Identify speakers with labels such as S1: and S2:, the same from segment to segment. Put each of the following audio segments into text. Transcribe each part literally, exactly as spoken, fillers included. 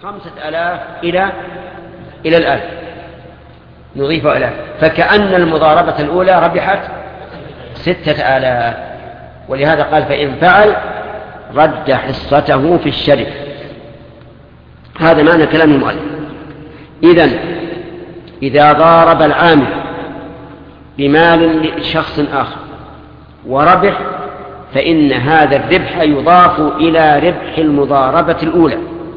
S1: خمسة آلاف إلى إلى الألف نضيف إلى، فكأن المضاربة الأولى ربحت ستة آلاف. ولهذا قال فإن فعل رد حصته في الشركة. هذا معنى كلام المؤلف. إذن إذا ضارب العامل بمال لشخص آخر وربح فإن هذا الربح يضاف إلى ربح المضاربة الأولى،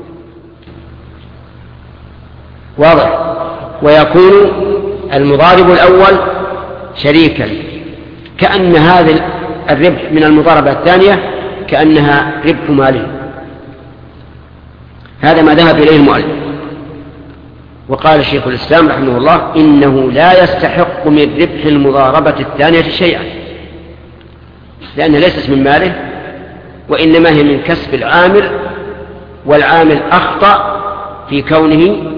S1: واضح؟ ويكون المضارب الأول شريكا، كأن هذا الربح من المضاربة الثانية كأنها ربح ماله. هذا ما ذهب إليه المؤلف. وقال الشيخ الإسلام رحمه الله إنه لا يستحق من ربح المضاربة الثانية شيئا، لأنها ليست من ماله وإنما هي من كسب العامل، والعامل أخطأ في كونه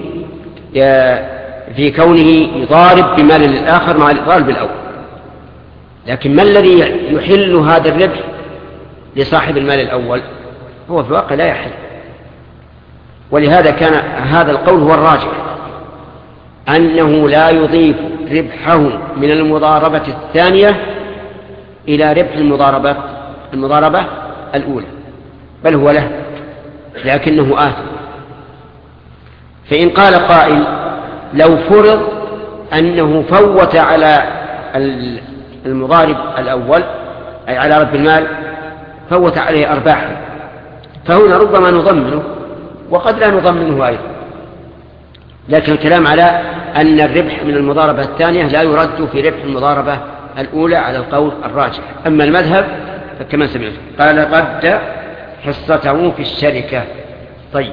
S1: في كونه يضارب بمال الآخر مع الإضرار بالأول. لكن ما الذي يحل هذا الربح لصاحب المال الأول؟ هو في الواقع لا يحل. ولهذا كان هذا القول هو الراجح، أنه لا يضيف ربحه من المضاربة الثانية إلى ربح المضاربة المضاربة الأولى، بل هو له، لكنه آثم. فإن قال قائل لو فرض أنه فوت على المضارب الأول أي على رب المال فوت عليه أرباحا، فهنا ربما نضمنه وقد لا نضمنه أيضا. لكن الكلام على أن الربح من المضاربة الثانية لا يرد في ربح المضاربة الأولى على القول الراجح. أما المذهب فكما سمعت قال رد حصته في الشركة. طيب،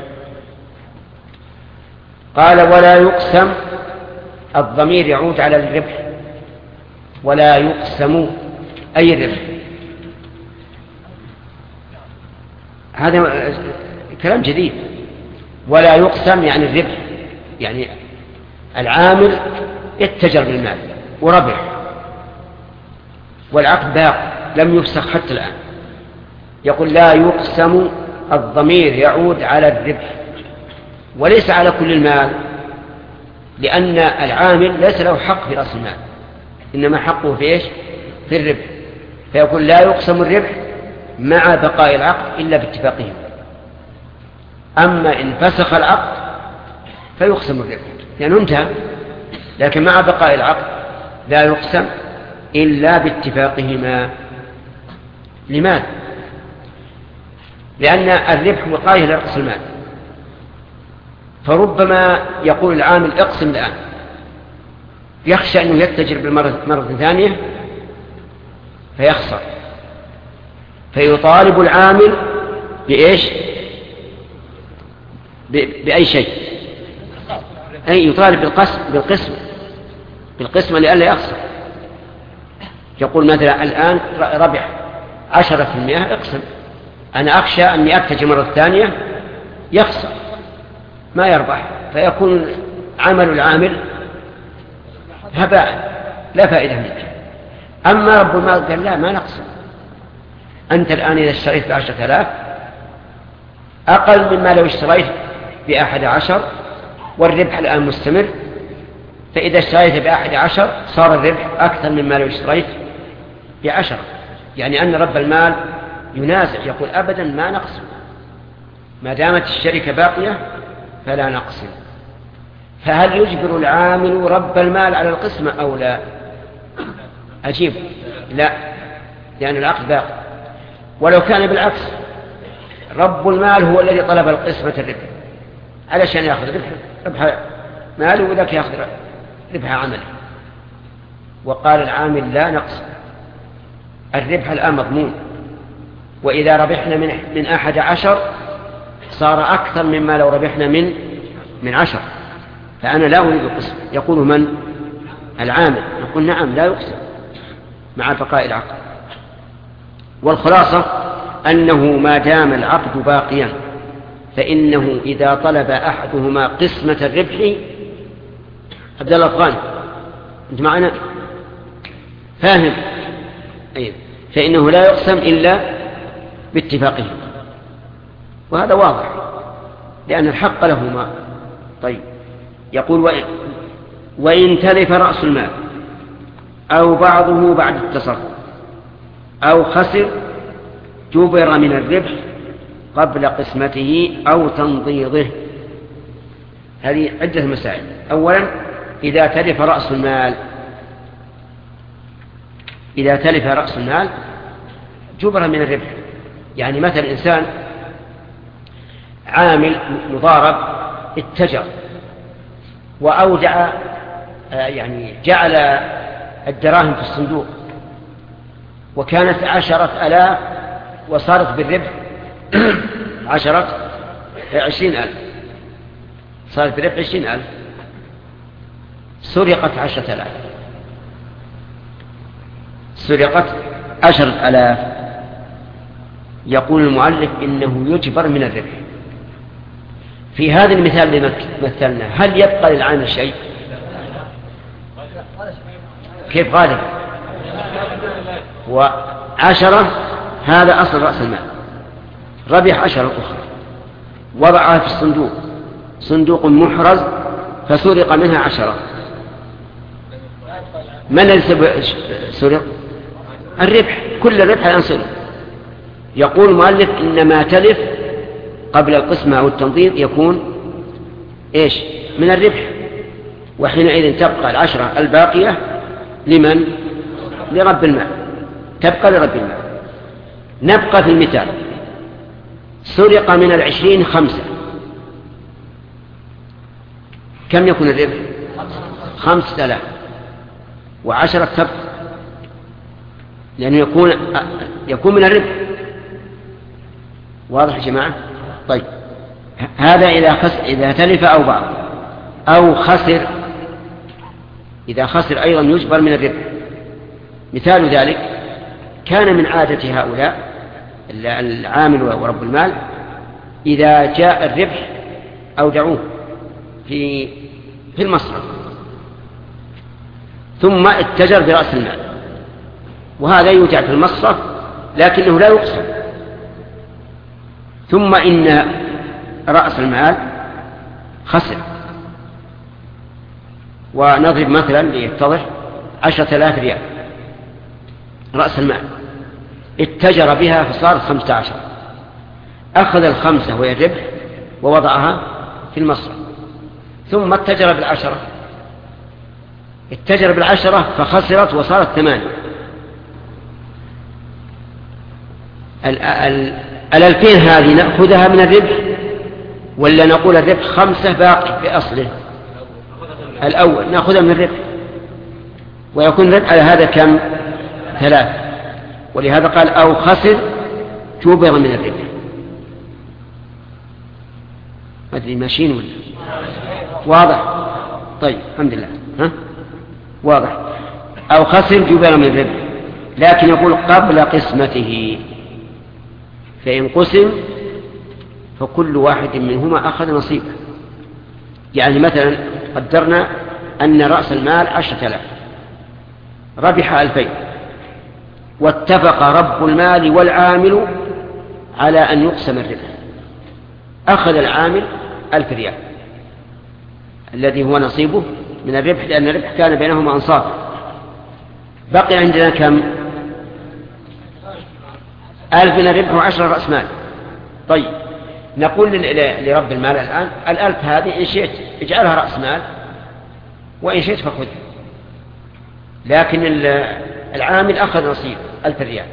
S1: قال ولا يقسم، الضمير يعود على الربح، ولا يقسم أي الربح. هذا كلام جديد. ولا يقسم يعني الربح، يعني العامل اتجر بالمال وربح والعقد باق لم يفسخ حتى الآن. يقول لا يقسم، الضمير يعود على الربح وليس على كل المال، لأن العامل ليس له حق في رأس المال، إنما حقه في إيش؟ في الربح. فيقول لا يقسم الربح مع بقاء العقد إلا باتفاقهم. أما إن فسخ العقد فيقسم الربح لأنه انتهى، لكن مع بقاء العقد لا يقسم إلا باتفاقهما. لماذا؟ لأن الربح وقاية لرأس المال، فربما يقول العامل اقسم الآن، يخشى أنه يتجر بالمرة مرة ثانية فيخسر، فيطالب العامل بإيش؟ بأي شيء، أي يطالب بالقسم بالقسم بالقسم لئلا يخسر. يقول مثلا الآن ربح عشرة في المئة اقسم، أنا أخشى أني أتجر مرة ثانية يخسر ما يربح، فيكون عمل العامل هباء لا فائدة منه. أما رب المال قال لا، ما نقسم، أنت الآن إذا اشتريت بعشرة آلاف أقل مما لو اشتريت بأحد عشر، والربح الآن مستمر، فإذا اشتريت بأحد عشر صار الربح أكثر مما لو اشتريت بعشرة. يعني أن رب المال ينازع، يقول أبدا ما نقسم، ما دامت الشركة باقية فلا نقسم. فهل يجبر العامل رب المال على القسمة أو لا؟ أجيب لا، لأن العقد باقي. ولو كان بالعكس، رب المال هو الذي طلب القسمة الربح علشان يأخذ ربح ربح ماله وذاك يأخذ ربح عمله، وقال العامل لا نقسم، الربح الآن مضمون، وإذا ربحنا من من أحد عشر صار أكثر مما لو ربحنا من من عشر، فأنا لا أريد القسم. يقول من؟ العامل. نقول نعم لا يقسم مع بقاء العقد. والخلاصة أنه ما دام العقد باقيا فإنه إذا طلب أحدهما قسمة الربح، عبد الله الأفغاني أنت معنا فاهم؟ أيه. فإنه لا يقسم إلا باتفاقه، وهذا واضح. لأن الحق لهما. طيب يقول وإن, وإن تلف رأس المال أو بعضه بعد التصرف أو خسر جبر من الربح قبل قسمته أو تنضيضه. هذه عدة مسائل. أولا إذا تلف رأس المال إذا تلف رأس المال جبر من الربح. يعني مثل إنسان عامل مضارب اتجر وأودع يعني جعل الدراهم في الصندوق وكانت عشرة ألاف وصارت بالربح عشرة عشرين ألف صارت بالربح عشرين ألف سرقت عشرة ألاف سرقت عشرة ألاف. يقول المؤلف إنه يجبر من الربح. في هذا المثال اللي مثلنا هل يبقى للعامل شيء؟ كيف غالب؟ وعشرة هذا أصل رأس المال ربح عشرة أخرى وضعها في الصندوق صندوق محرز فسرق منها عشرة. من الذي سرق؟ الربح. كل الربح الآن سرق. يقول المؤلف إنما تلف قبل القسمة أو التنضيض يكون إيش؟ من الربح. وحينئذ تبقى العشرة الباقية لمن؟ لرب المال. تبقى لرب المال. نبقى في المثال سرق من العشرين خمسة كم يكون الربح؟ خمسة آلاف وعشرة تبقى لأنه يكون يكون من الربح. واضح يا جماعة؟ طيب هذا إذا خسر إذا تلف أو بعض أو خسر. إذا خسر أيضا يجبر من الربح. مثال ذلك كان من عادة هؤلاء العامل ورب المال إذا جاء الربح أودعوه في في المصرف ثم اتجر برأس المال وهذا يودع في المصرف لكنه لا يقسم. ثم إن رأس المال خسر. ونضرب مثلا ليتضح عشرة آلاف ريال رأس المال اتجر بها فصارت خمسة عشر. أخذ الخمسة وهي الربح ووضعها في المصرف ثم اتجر بالعشرة اتجر بالعشرة فخسرت وصارت ثمانية. الألفين هذه نأخذها من الربح ولا نقول الربح خمسة باقي بأصله؟ الأول نأخذها من الربح ويكون الربح على هذا كم؟ ثلاثة. ولهذا قال أو خسر جبر من الربح. ما أدري ماشيين ولا واضح؟ طيب الحمد لله. ها؟ واضح. أو خسر جبر من الربح لكن يقول قبل قسمته فإن قسم فكل واحد منهما أخذ نصيبه. يعني مثلا قدرنا أن رأس المال عشرة آلاف ربح ألفين واتفق رب المال والعامل على أن يقسم الربح. أخذ العامل ألف ريال الذي هو نصيبه من الربح لأن الربح كان بينهما أنصاف. بقي عندنا كم؟ ألف من الربح وعشرة رأس مال. طيب نقول لرب المال الآن الألف هذه إن شئت اجعلها رأس مال وإن شئت فخذ. لكن العامل أخذ نصيب ألف ريال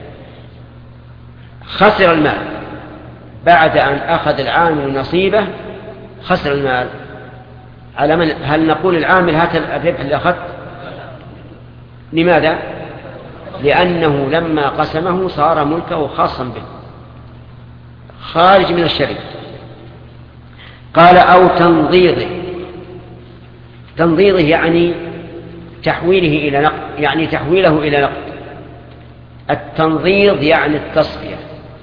S1: خسر المال. بعد أن أخذ العامل نصيبه خسر المال على من؟ هل نقول العامل هات الربح اللي أخذت؟ لماذا؟ لأنه لما قسمه صار ملكه خاصا به خارج من الشريك. قال أو تنضيضه. تنضيضه يعني تحويله إلى نقد يعني تحويله إلى نقد. التنضيض يعني التصفية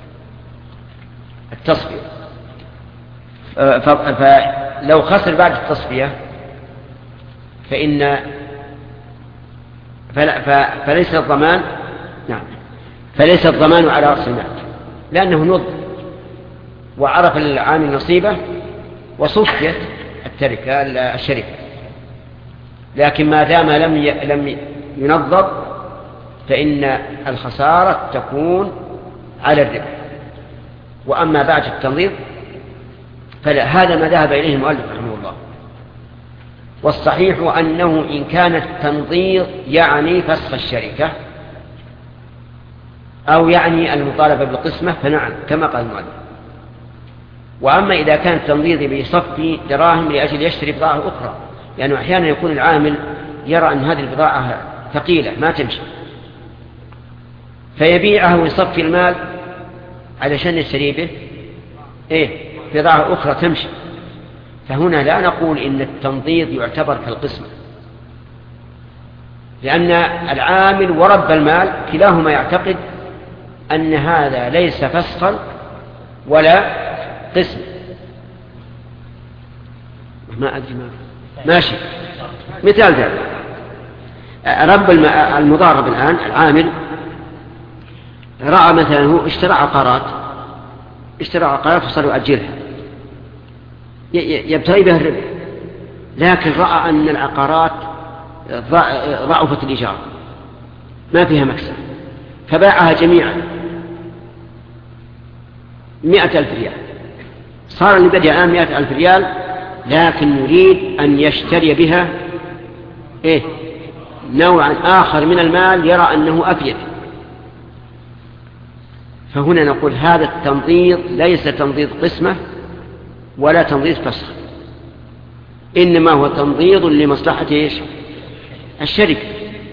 S1: التصفية فلو خسر بعد التصفية فإن فليس الضمان نعم فليس الضمان على رأس المال لأنه نض وعرف العامل نصيبه وصفيت التركة الشركة، لكن ما دام لم لم ينظم فإن الخسارة تكون على الربح. وأما بعد التنظير فلا، هذا ما ذهب إليه المؤلف رحمه الله. والصحيح أنه إن كان التنظير يعني فسخ الشركة أو يعني المطالبة بالقسمة فنعم كما قال المؤلف. وأما إذا كان التنظير بصف دراهم لأجل يشتري بضاعة أخرى، لأنه يعني أحيانا يكون العامل يرى أن هذه البضاعة ثقيلة ما تمشي فيبيعها ويصفي المال علشان يشتري به إيه بضاعة أخرى تمشي، فهنا لا نقول إن التنظير يعتبر كالقسمة، لأن العامل ورب المال كلاهما يعتقد أن هذا ليس فسخا ولا قسم. ما أدري ما ماشي. مثال ذلك رب المضارب الآن العامل رأى مثلا هو اشترى عقارات اشترى عقارات وصار يؤجرها يبتغي بها الربح، لكن رأى أن العقارات ضعفت الإيجار ما فيها مكسب فباعها جميعا مئة ألف ريال، صار لبدء الآن مئة ألف ريال، لكن يريد أن يشتري بها إيه نوعا آخر من المال يرى أنه أفيد. فهنا نقول هذا التنظير ليس تنظير قسمة ولا تنظير فسخ، إنما هو تنظير لمصلحة إيش الشركة.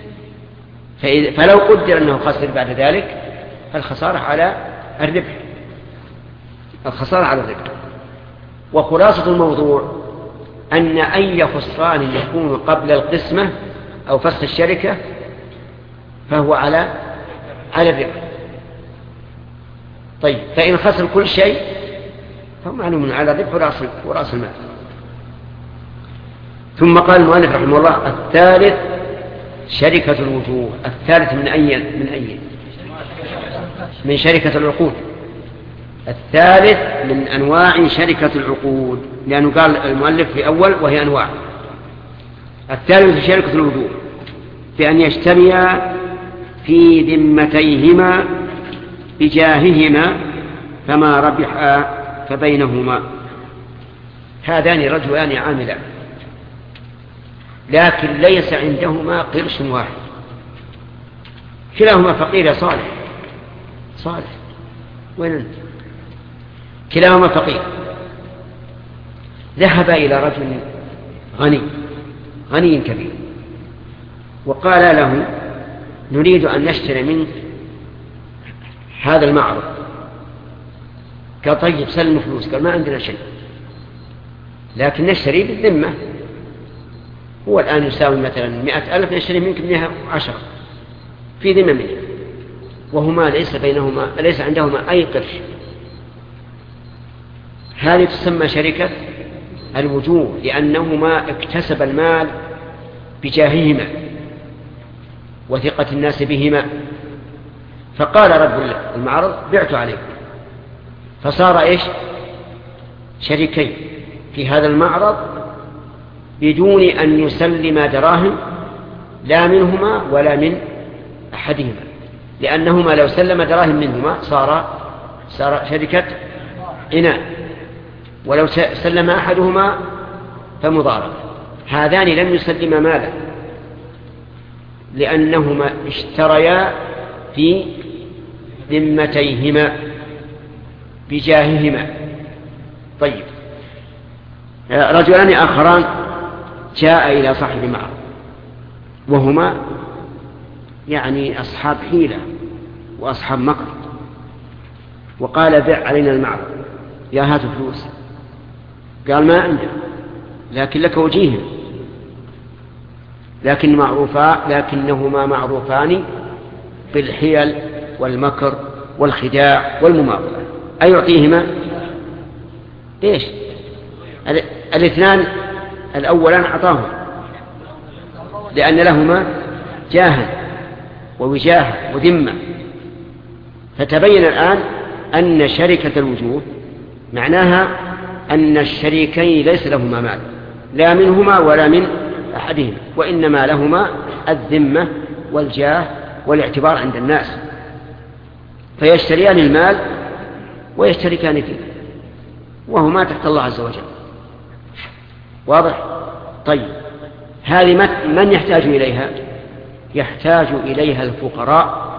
S1: فلو قدر أنه خسر بعد ذلك فالخسارة على الربح، الخسارة على الربح. وخلاصة الموضوع أن أي خسران يكون قبل القسمة أو فسخ الشركة فهو على على الربح. طيب فإن خسر كل شيء فهو معلوم على الربح ورأس المال. ثم قال المؤلف رحمه الله الثالث شركة الوجوه. الثالث من أي من أي من شركة العقود. الثالث من أنواع شركة العقود، لأنه قال المؤلف في أول وهي أنواع. الثالث شركة الوجوه بأن يشتريا في ذمتيهما بجاههما فما ربحا فبينهما. هذان رجلان عاملان لكن ليس عندهما قرش واحد، كلاهما فقير صالح صالح وين أنت؟ كلاهما فقير. ذهب إلى رجل غني غني كبير وقال له نريد أن نشتري منك هذا المعرض. قال طيب سلم فلوس. قال ما عندنا شيء لكن نشتري بالذمة، هو الآن يساوي مثلا مئة ألف نشتري منك منها عشرة في ذمة منه، وهما ليس بينهما ليس عندهما أي قرش. هذه تسمى شركة الوجوه لأنهما اكتسب المال بجاههما وثقة الناس بهما. فقال رب المعرض بعت عليكم، فصار إيش شريكين في هذا المعرض بدون أن يسلم دراهم لا منهما ولا من أحدهما، لأنهما لو سلم دراهم منهما صار صار شركة إناء، ولو سلم أحدهما فمضارب. هذان لم يسلم مالا لأنهما اشتريا في ذمتيهما بجاههما. طيب رجلان آخران جاء إلى صاحب المعرض وهما يعني أصحاب حيلة وأصحاب مكر، وقال بع علينا المعرض يا هات فلوس. قال ما عنده لكن لك وجيه، لكن معروفا لكنهما معروفان بالحيل والمكر والخداع والمماطلة. أيعطيهما ليش؟ الاثنان الأولان أعطاهم لأن لهما جاها ووجاهة وذمة. فتبين الآن أن شركة الوجوه معناها أن الشريكين ليس لهما مال لا منهما ولا من أحدهما، وإنما لهما الذمة والجاه والاعتبار عند الناس، فيشتريان المال ويشتركان فيه وهما تحت الله عز وجل. واضح؟ طيب، هذه من يحتاج إليها؟ يحتاج إليها الفقراء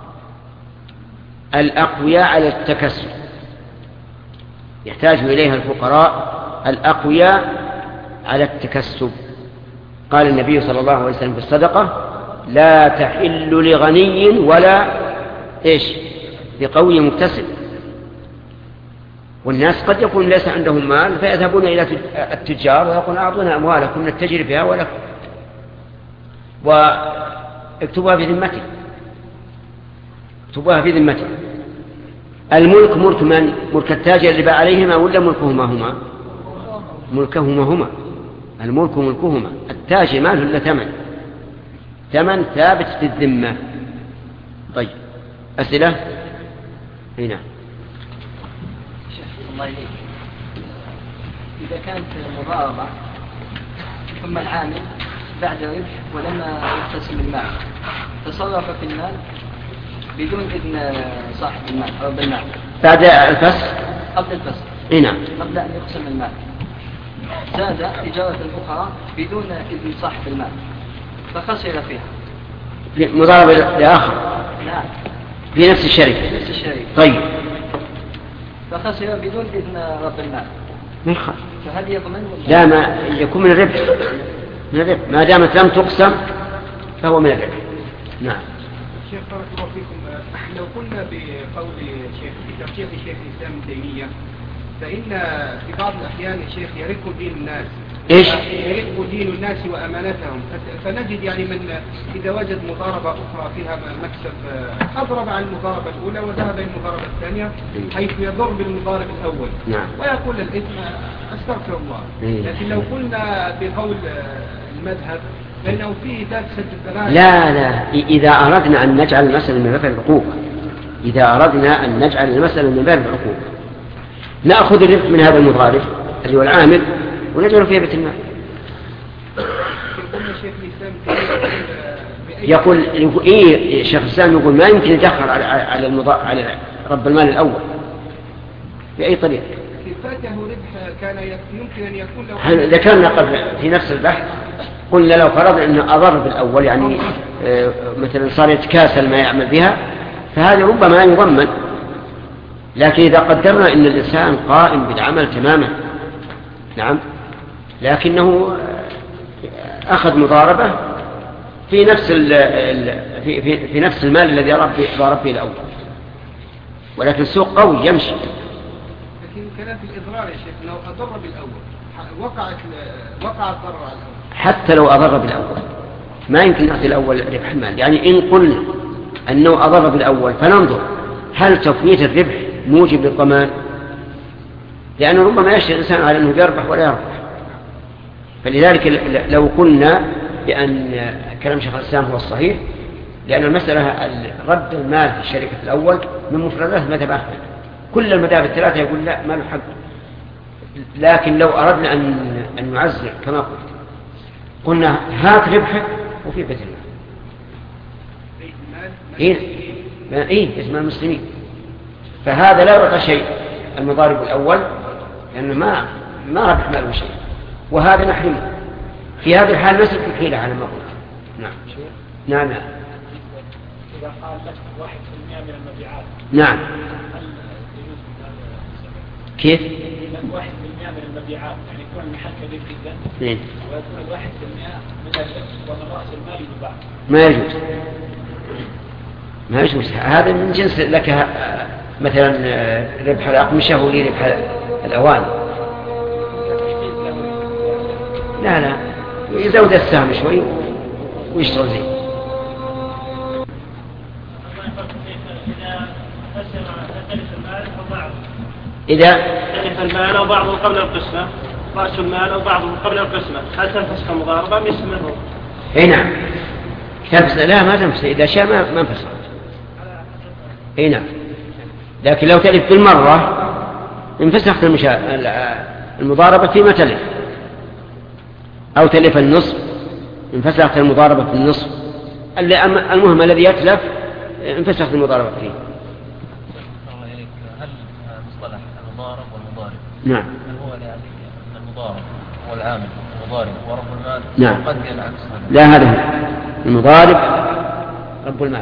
S1: الأقوياء على التكسب، يحتاج إليها الفقراء الأقوياء على التكسب. قال النبي صلى الله عليه وسلم في الصدقة: لا تحل لغني ولا إيش لقوي مكتسب. والناس قد يكون ليس عندهم مال فيذهبون إلى التجار ويقولون: أعطونا أموالكم نتجر بها ولكم، واكتبوها في ذمتي، اكتبوها في ذمتي. الملك ملك من؟ ملك التاجر اللي باع عليهما ولا ملكهما هما؟ ملكهما هما، الملك ملكهما. التاجر ما له إلا ثمن، ثمن ثابت في الذمة. طيب، أسئلة؟ هنا
S2: الله إليك. إذا كانت مضاربة ثم العامل بعد ربح ولما يقتسم المال تصرف في المال بدون إذن صاحب المال رب المال
S1: بعد الفصل،
S2: قبل الفصل،
S1: هنا
S2: قبل أن يقسم المال، زاد تجارة الفقراء بدون إذن صاحب المال فخسر فيها
S1: مضاربة لآخر.
S2: نعم،
S1: في نفس الشركة.
S2: نفس الشركة.
S1: طيب،
S2: فخسر بدون إذن رب المال
S1: من خسر؟
S2: فهل يضمن؟
S1: لا، ما يكون من الربح، من الربح ما دامت لم تقسم فهو من الربح. نعم.
S3: شيخ بارك الله فيكم، لو قلنا بقول شيخ في ترشيح شيخ الإسلام ابن تيمية فإن في بعض الأحيان الشيخ يرق دين الناس،
S1: إيش؟
S3: يرق دين الناس وأمانتهم، فنجد يعني من إذا وجد مضاربة أخرى فيها مكسب أضرب عن المضاربة الأولى وذهب إلى المضاربة الثانية حيث يضر بالمضارب الأول.
S1: نعم.
S3: ويقول الإثم أستغفر الله. لكن لو قلنا بقول المذهب فإنه فيه تفسد الثلاثة.
S1: لا لا، إذا أردنا أن نجعل المسألة من باب العقوبة، إذا أردنا أن نجعل المسألة من باب العقوبة نأخذ الربح من هذا المضارب اللي هو العامل ونجعله في بيت المال. يقول إيه شيخ الإسلام يقول ما يمكن يدخل على على المضا... على رب المال الأول بأي طريقة.
S3: فاته ربح كان يمكن أن يكون لو
S1: ذكرنا قبل في نفس البحث، قلنا لو فرضنا أن أضر بالأول يعني آه مثلا صار يتكاسل ما يعمل بها فهذا ربما يضمن، لكن إذا قدرنا أن الإنسان قائم بالعمل تماما نعم لكنه أخذ مضاربة في نفس ال في, في, في نفس المال الذي ضارب به الأول، ولكن سوق قوي يمشي.
S3: لكن كلام في الإضرار يا شيخ لو أضر بالأول وقعت وقع الضرر على الأول،
S1: حتى لو أضر بالأول ما يمكن نعطي الأول ربح المال. يعني إن قلنا أنه أضر بالأول فننظر هل تفويت الربح موجب للضمان، لأنه ربما يشتري الإنسان على أنه يربح ولا يربح. فلذلك لو قلنا بأن كلام شيخ الإسلام هو الصحيح، لأن المسألة رد المال في الشركة الأول من مفردات مذهب أحمد، كل المذاهب الثلاثة يقول لا ما له حق. لكن لو أردنا أن أن نعزل كما قلت قلنا هات ربحك وفي بيت المال. إيه إيه اسم المسلمين، فهذا لا يعطى شيء المضارب الأول لأنه ما ما ربح ماله شيء، وهذا نحرمه. في هذه الحال نسلك الحيلة على ما قلت. نعم نعم نعم.
S4: إذا قال لك واحد في المئة من المبيعات
S1: نعم كيف؟
S4: واحد في المئة من المبيعات يعني يكون المحل كبير جدا
S1: نعم
S4: ويكون واحد في المئة من الرأس ومن رأس المال يباع،
S1: ما يجوز ما يجوز. هذا من جنس لك مثلا ربح الأقمشة ولي ربح الأواني. لا لا يزود السهم شوي ويشتغل زي. إذا
S5: تلف المال أو بعضه قبل القسمة، رأس المال أو بعضه قبل القسمة، هل تنفسخ المضاربة أم يسمى؟
S1: اي نعم تنفسخ. لا ما تنفسخ إذا شاء ما ما انفسخ. اي نعم، لكن لو تلف بالمرة انفسخت المشا... المضاربة فيما تلف، أو تلف النصف انفسخت المضاربة في النصف. المهم الذي يتلف انفسخت المضاربة فيه.
S6: هل مصطلح المضارب والمضارب
S1: نعم
S6: هل هو يعني المضارب هو العامل المضارب ورب المال؟
S1: نعم.
S6: قد العكس هذا.
S1: لا، هذا هو المضارب رب المال.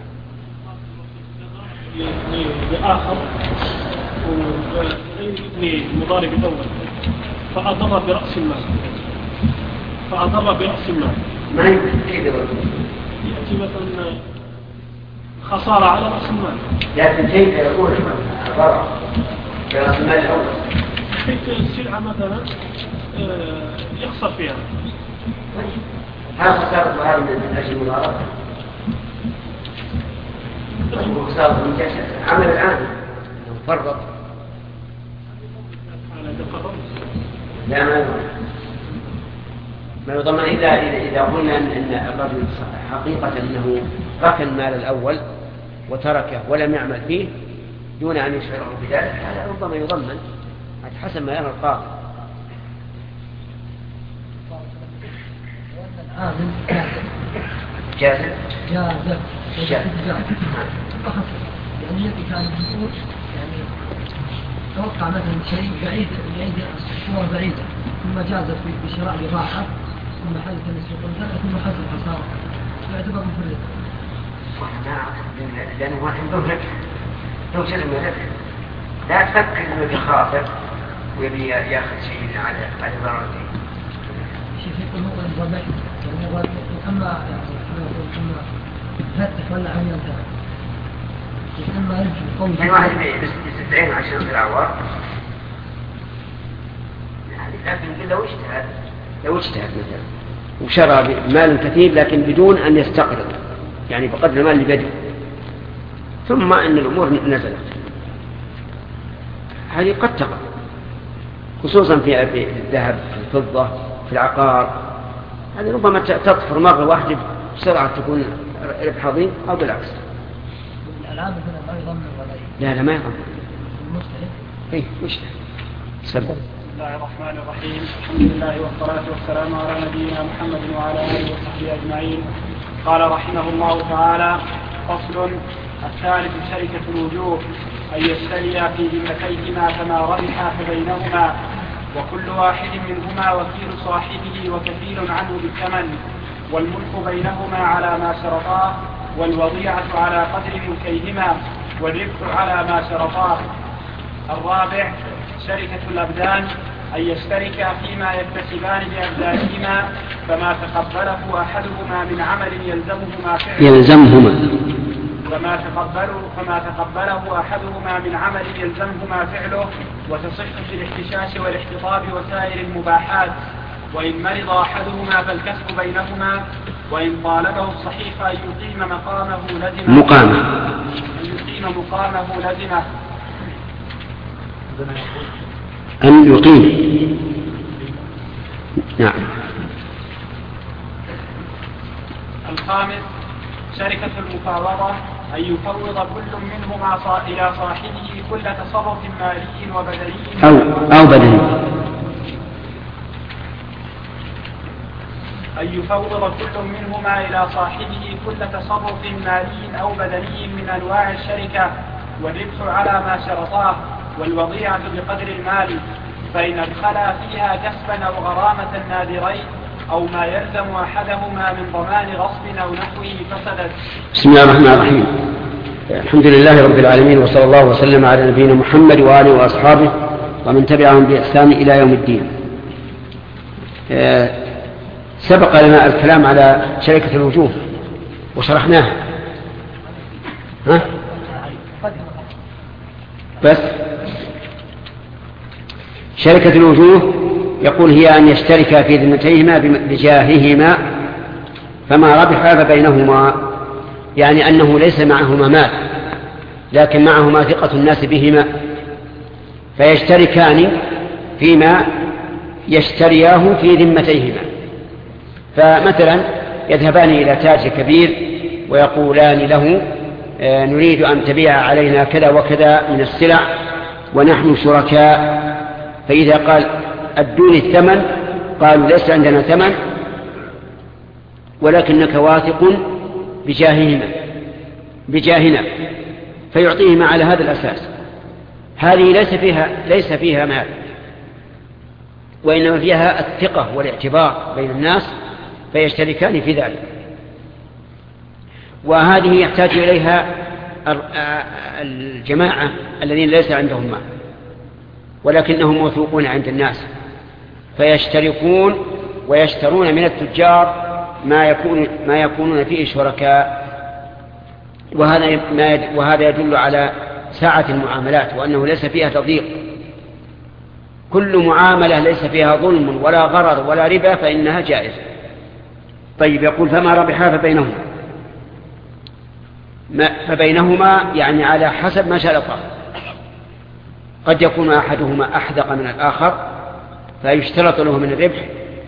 S5: لآخر لمضارب الأول فأضر برأس المال فأضر برأس المال
S1: ما
S5: يأتي مثلا خسارة على رأس المال،
S1: لكن كيف يكون الضرر برأس المال الأول؟
S5: السلعة مثلا يخسر فيها.
S1: هل خسارة هذه من أجل المضاربة؟ خسارة من جسد عمل الآن فرط. لا، ما يضمن ما يضمن إلا إذا قلنا أن الرجل حقيقة أنه ركن المال الأول وتركه ولم يعمل فيه دون أن يشعره بذلك، هذا ربما يضمن حسب ما يرى القاضي. جازم
S2: جازم
S1: جازم
S2: يعني يأتي كان يقول يعني توقع مثلا شيء بعيد بعيد صورة بعيدة ثم جاز بشراء بضاعة ثم حدث السوق ثم حدث الخسارة يعتبر مفردا.
S1: لأنه واحد يقول لو سلم لك لا تفكر إنه بخاطر ويبي يأخذ شيء على على ضررته.
S2: شيء يقول هو الضبط يعني هو أما يعني أما فتح ولا عمل ثاني أما يرجع قوي.
S1: يعني واحد يستدعين عشان في العوار لكن لو اجتهد لو اجتهد مثلا وشرى مال كثير لكن بدون أن يستقرض يعني بقدر المال اللي بيده ثم أن الأمور نزلت، هذه قد تقع خصوصا في الذهب في الفضة في العقار. هذه ربما تطفر مرة واحدة بسرعة تكون ربح عظيم أو بالعكس.
S2: الألعاب هنا ما يضمن ولا
S1: لا لا ما يضمن
S2: المجتهد.
S1: إيه مجتهد. سبب.
S5: بسم الله الرحمن الرحيم. الحمد لله والصلاة والسلام على نبينا محمد وعلى آله وصحبه أجمعين. قال رحمه الله تعالى: فصل الثالث شركة الوجوه أن يشتريا في ذمتيهما فما ربحا فبينهما وكل واحد منهما وكيل صاحبه وكفيل عنه بالثمن والملك بينهما على ما شرطاه والوضيعة على قدر ملكيهما والربح على ما شرطاه. الرابع شركة الأبدان أن يشتركا فيما يكتسبان بأبدانهما فما تقبله أحدهما من عمل يلزمهما فعله
S1: يلزمهما
S5: فما تقبله فما تقبله أحدهما من عمل يلزمهما فعله وتصح في الاحتشاش والاحتطاب وسائر المباحات. وإن مرض أحدهما فالكسب بينهما وإن طالبه الصحيح أن يقيم مقامه لزمه
S1: مقامه
S5: أن يقيم مقامه لزمه
S1: أن يقيم. نعم.
S5: الخامس شركة المفاوضة أن يفوض كل منهما إلى صاحبه كل تصرف مالي وبدني
S1: أو أو بدني
S5: أن يفوض كل منهما إلى صاحبه كل تصرف مالي أو بدني من أنواع الشركة والربح على ما شرطاه والوضيعة بقدر المال، فإن ادخلا فيها كسبا أو غرامة نادرين أو ما يلزم أحدهما من ضمان غصب أو نحوه فسدت.
S1: بسم الله الرحمن الرحيم. الحمد لله رب العالمين وصلى الله وسلم على نبينا محمد وآله وأصحابه ومن تبعهم بإحسان إلى يوم الدين. سبق لنا الكلام على شركة الوجوه وشرحناها ها؟ بس شركة الوجوه يقول هي أن يشتركا في ذمتيهما بجاههما فما ربح فبينهما، يعني أنه ليس معهما مال لكن معهما ثقة الناس بهما فيشتركان فيما يشترياه في ذمتيهما. فمثلا يذهبان إلى تاجر كبير ويقولان له نريد أن تبيع علينا كذا وكذا من السلع ونحن شركاء فإذا قال ادوني الثمن قالوا ليس عندنا ثمن ولكنك واثق بجاههما بجاهنا، فيعطيهما على هذا الأساس. هذه ليس فيها ليس فيها مال، وإنما فيها الثقة والاعتبار بين الناس، فيشتركان في ذلك. وهذه يحتاج إليها الجماعة الذين ليس عندهم مال ولكنهم موثوقون عند الناس، فيشتركون ويشترون من التجار ما يكون ما يكونون فيه شركاء. وهذا وهذا يدل على سعة المعاملات، وأنه ليس فيها تضييق. كل معاملة ليس فيها ظلم ولا غرر ولا ربا فإنها جائزة. طيب، يقول فما ربحا فبينهما. فبينهما يعني على حسب ما شرطا. قد يكون أحدهما أحدق من الآخر فيشترط له من الربح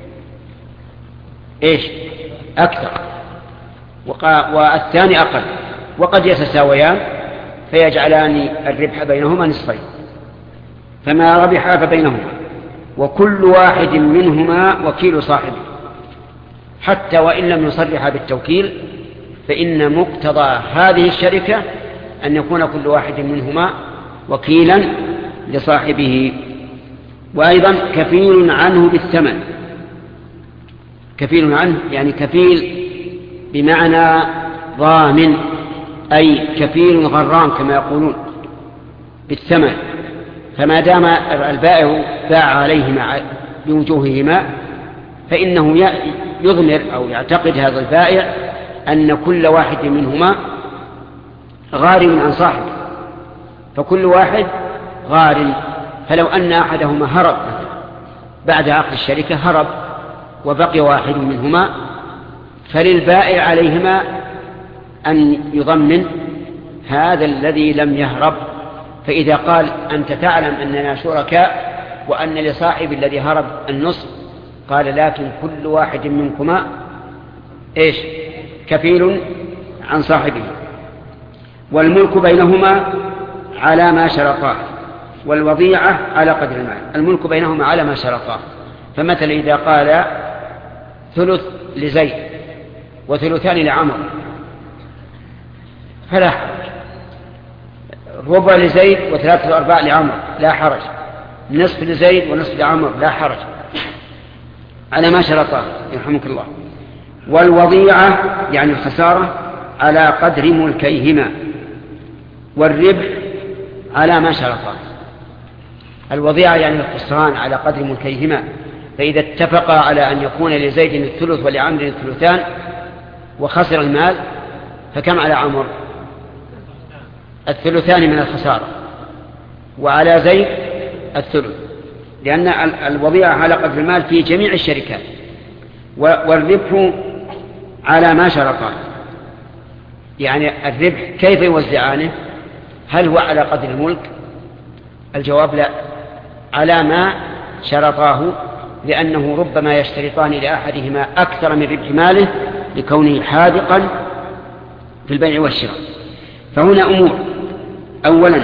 S1: إيش أكثر، والثاني أقل، وقد يتساويان فيجعلان الربح بينهما نصفين. فما ربحا فبينهما وكل واحد منهما وكيل صاحبه، حتى وإن لم يصرح بالتوكيل فإن مقتضى هذه الشركة أن يكون كل واحد منهما وكيلا لصاحبه. وأيضا كفيل عنه بالثمن. كفيل عنه يعني كفيل بمعنى ضامن، أي كفيل غرام كما يقولون بالثمن. فما دام البائع باع عليهما بوجوههما فإنه يضمر أو يعتقد هذا البائع أن كل واحد منهما غارم عن صاحبه، فكل واحد غارم. فلو أن أحدهما هرب بعد عقد الشركة هرب وبقي واحد منهما، فللبائع عليهما أن يضمن هذا الذي لم يهرب. فإذا قال أنت تعلم أننا شركاء وأن لصاحب الذي هرب النصف، قال لكن كل واحد منكما إيش كفيل عن صاحبه. والملك بينهما على ما شرطاه، والوضيعة على قدر المال. الملك بينهما على ما شرطاه. فمثلا إذا قال ثلث لزيد وثلثان لعمر فلا حرج، ربع لزيد وثلاثة أرباع لعمر لا حرج، نصف لزيد ونصف لعمر لا حرج، على ما شرطاه يرحمك الله. والوضيعة يعني الخسارة على قدر ملكيهما، والربح على ما شرطاه. الوضيعة يعني الخسران على قدر ملكيهما، فإذا اتفقا على أن يكون لزيد الثلث ولعمر الثلثان وخسر المال فكم على عمر؟ الثلثان من الخسارة، وعلى زيد الثلث، لأن الوضيعة على قدر المال في جميع الشركات. والربح على ما شرطاه، يعني الربح كيف يوزعانه؟ هل هو على قدر الملك؟ الجواب لا، على ما شرطاه، لأنه ربما يشترطان لأحدهما أكثر من ربح ماله لكونه حاذقا في البيع والشراء. فهنا أمور: أولا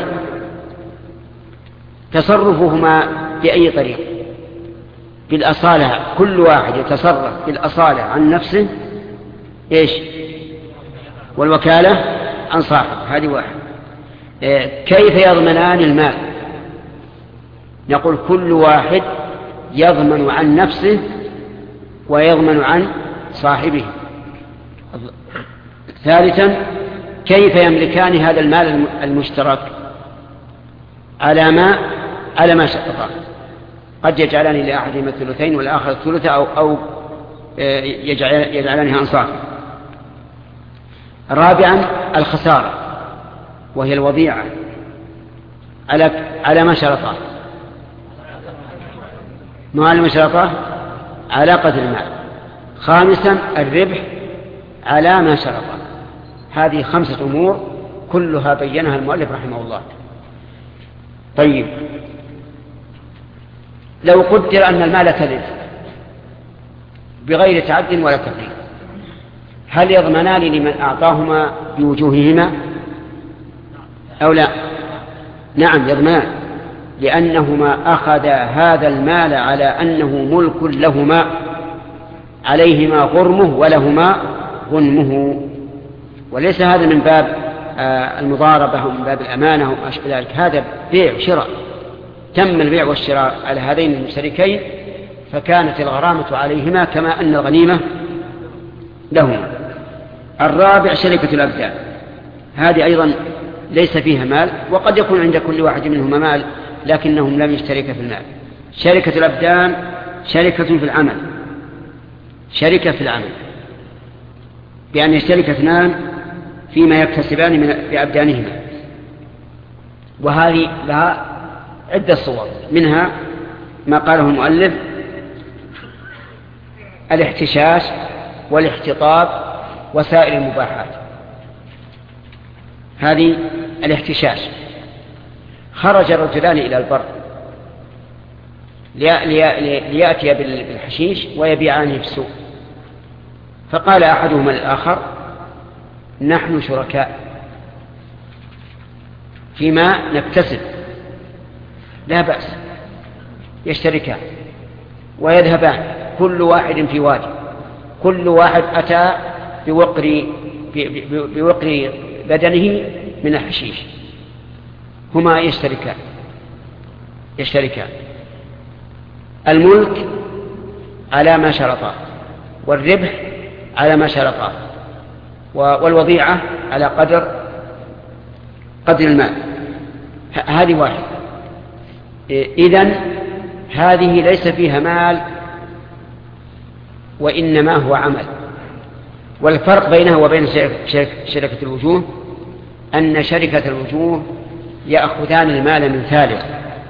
S1: تصرفهما بأي طريق، بالأصالة، كل واحد يتصرف بالأصالة عن نفسه إيش؟ والوكالة عن صاحب، هذه واحد. كيف يضمنان المال؟ نقول كل واحد يضمن عن نفسه ويضمن عن صاحبه. ثالثا كيف يملكان هذا المال المشترك؟ على ما على ما شرطا، قد يجعلان لأحدهما الثلثين والآخر الثلث أو, أو يجعلانها عن صاحبه. رابعا الخسارة وهي الوضيعة على على ما شرطا، ما على ما شرطا على قدر المال. خامسا الربح على ما شرطا. هذه خمسة أمور كلها بينها المؤلف رحمه الله. طيب، لو قدر أن المال تلف بغير تعد ولا تفريط، هل يضمنان لمن أعطاهما بوجوههما أو لا؟ نعم يضمنان، لأنهما أخذا هذا المال على أنه ملك لهما عليهما غرمه ولهما غنمه، وليس هذا من باب المضاربة أو من باب الأمانة وما أشبه ذلك، هذا بيع وشراء، تم البيع والشراء على هذين المشتركين، فكانت الغرامة عليهما كما أن الغنيمة لهما. الرابع شركة الأبدان، هذه أيضا ليس فيها مال، وقد يكون عند كل واحد منهما مال لكنهم لم يشتركا في المال. شركة الأبدان شركة في العمل، شركة في العمل بأن يشترك اثنان فيما يكتسبان من بأبدانهما، وهذه لها عدة صور، منها ما قاله المؤلف الاحتشاش والاحتطاب وسائر المباحات. هذه الاحتشاش، خرج الرجلان إلى البر ليأتي بالحشيش ويبيعانه في السوق، فقال أحدهما للآخر نحن شركاء فيما نكتسب، لا بأس، يشتركان ويذهبان كل واحد في وادي، كل واحد أتى بوقر, بوقر بدنه من الحشيش، هما يشتركان يشتركان الملك على ما شرطا، والربح على ما شرطا، والوضيعة على قدر قدر المال. هذه واحدة. إذن هذه ليس فيها مال وإنما هو عمل. والفرق بينها وبين شركة الوجوه أن شركة الوجوه يأخذان المال من ثالث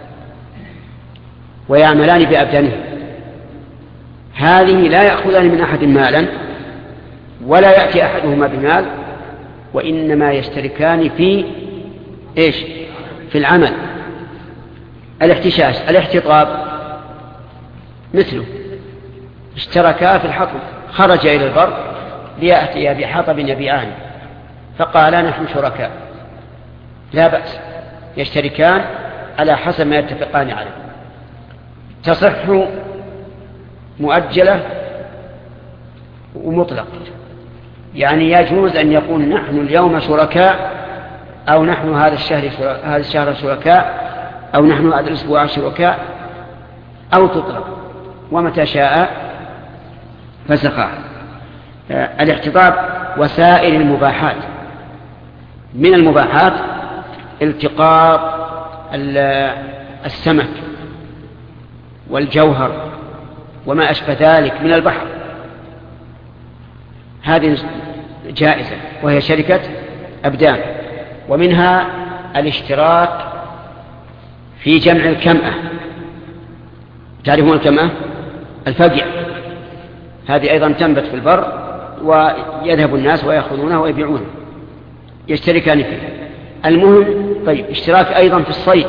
S1: ويعملان بأبدانهم، هذه لا يأخذان من أحد مالا ولا يأتي أحدهما بمال، وإنما يشتركان في إيش؟ في العمل. الاحتشاش الاحتطاب مثله، اشتركا في الحطب، خرج إلى البر ليأتي بحطب يبيعان، فقال نحن شركاء، لا بأس، يشتركان على حسب ما يتفقان عليه. تصح مؤجلة ومطلق، يعني يجوز أن يقول نحن اليوم شركاء، أو نحن هذا الشهر هذا الشهر شركاء، أو نحن هذا الأسبوع شركاء، أو تطلق ومتى شاء فسخها. الاحتطاب وسائر المباحات، من المباحات التقاط السمك والجوهر وما أشبه ذلك من البحر، هذه جائزة وهي شركة أبدان. ومنها الاشتراك في جمع الكمأة، تعرفون الكمأة؟ الفقع، هذه أيضا تنبت في البر ويذهب الناس ويأخذونها ويبيعونها، يشتركان فيها. المهم طيب اشتراك أيضا في الصيد،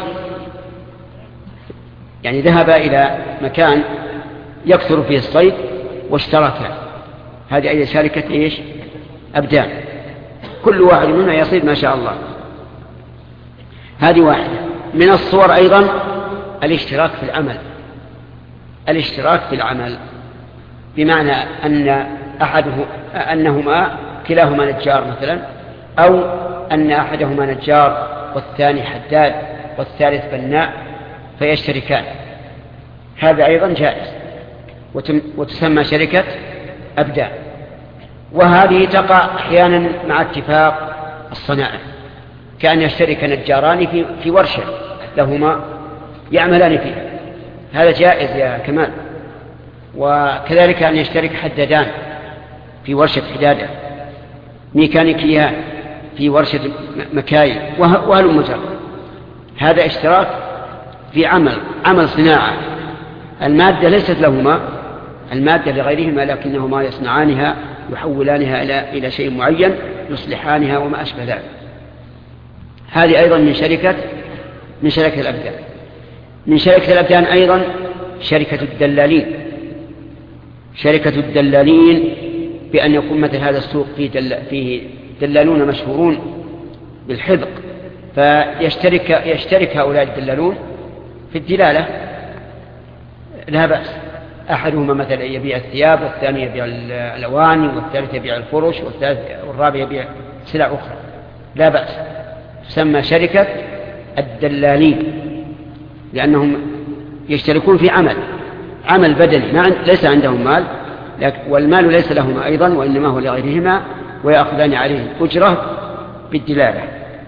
S1: يعني ذهب إلى مكان يكثر فيه الصيد واشتركا، هذه أيضا شركة إيش؟ أبدان، كل واحد منها يصيد ما شاء الله. هذه واحدة. من الصور أيضا الاشتراك في العمل، الاشتراك في العمل بمعنى أن أحده أنهما كلاهما نجار مثلا، أو أن أحدهما نجار والثاني حداد والثالث بناء فيشتركان، هذا أيضا جائز وتسمى شركة أبدان. وهذه تقع أحيانا مع اتفاق الصنائع، كأن يشترك نجاران في, في ورشة لهما يعملان فيها، هذا جائز يا كمال. وكذلك أن يشترك حدادان في ورشة حدادة، ميكانيكيان في ورشة مكاين، وهل مجرد، هذا اشتراك في عمل عمل صناعة، المادة ليست لهما، المادة لغيرهما، لكنهما يصنعانها يحولانها إلى إلى شيء معين، يصلحانها وما أشبه ذلك. هذه أيضا من شركة من شركة الأبدان. من شركة الأبدان أيضا شركة الدلالين، شركة الدلالين بأن يكون مثل هذا السوق فيه, دل فيه دلالون مشهورون بالحذق، فيشترك يشترك هؤلاء الدلالون في الدلالة لا بأس. أحدهما مثلا يبيع الثياب، والثاني يبيع الأواني، والثالث يبيع الفرش، والثالث والرابع يبيع سلع أخرى، لا بأس. تسمى شركة الدلالين، لأنهم يشتركون في عمل عمل بدني، ما ليس عندهم مال، والمال ليس لهما أيضا، وإنما هو لغيرهما، ويأخذان عليه أجرة بالدلالة.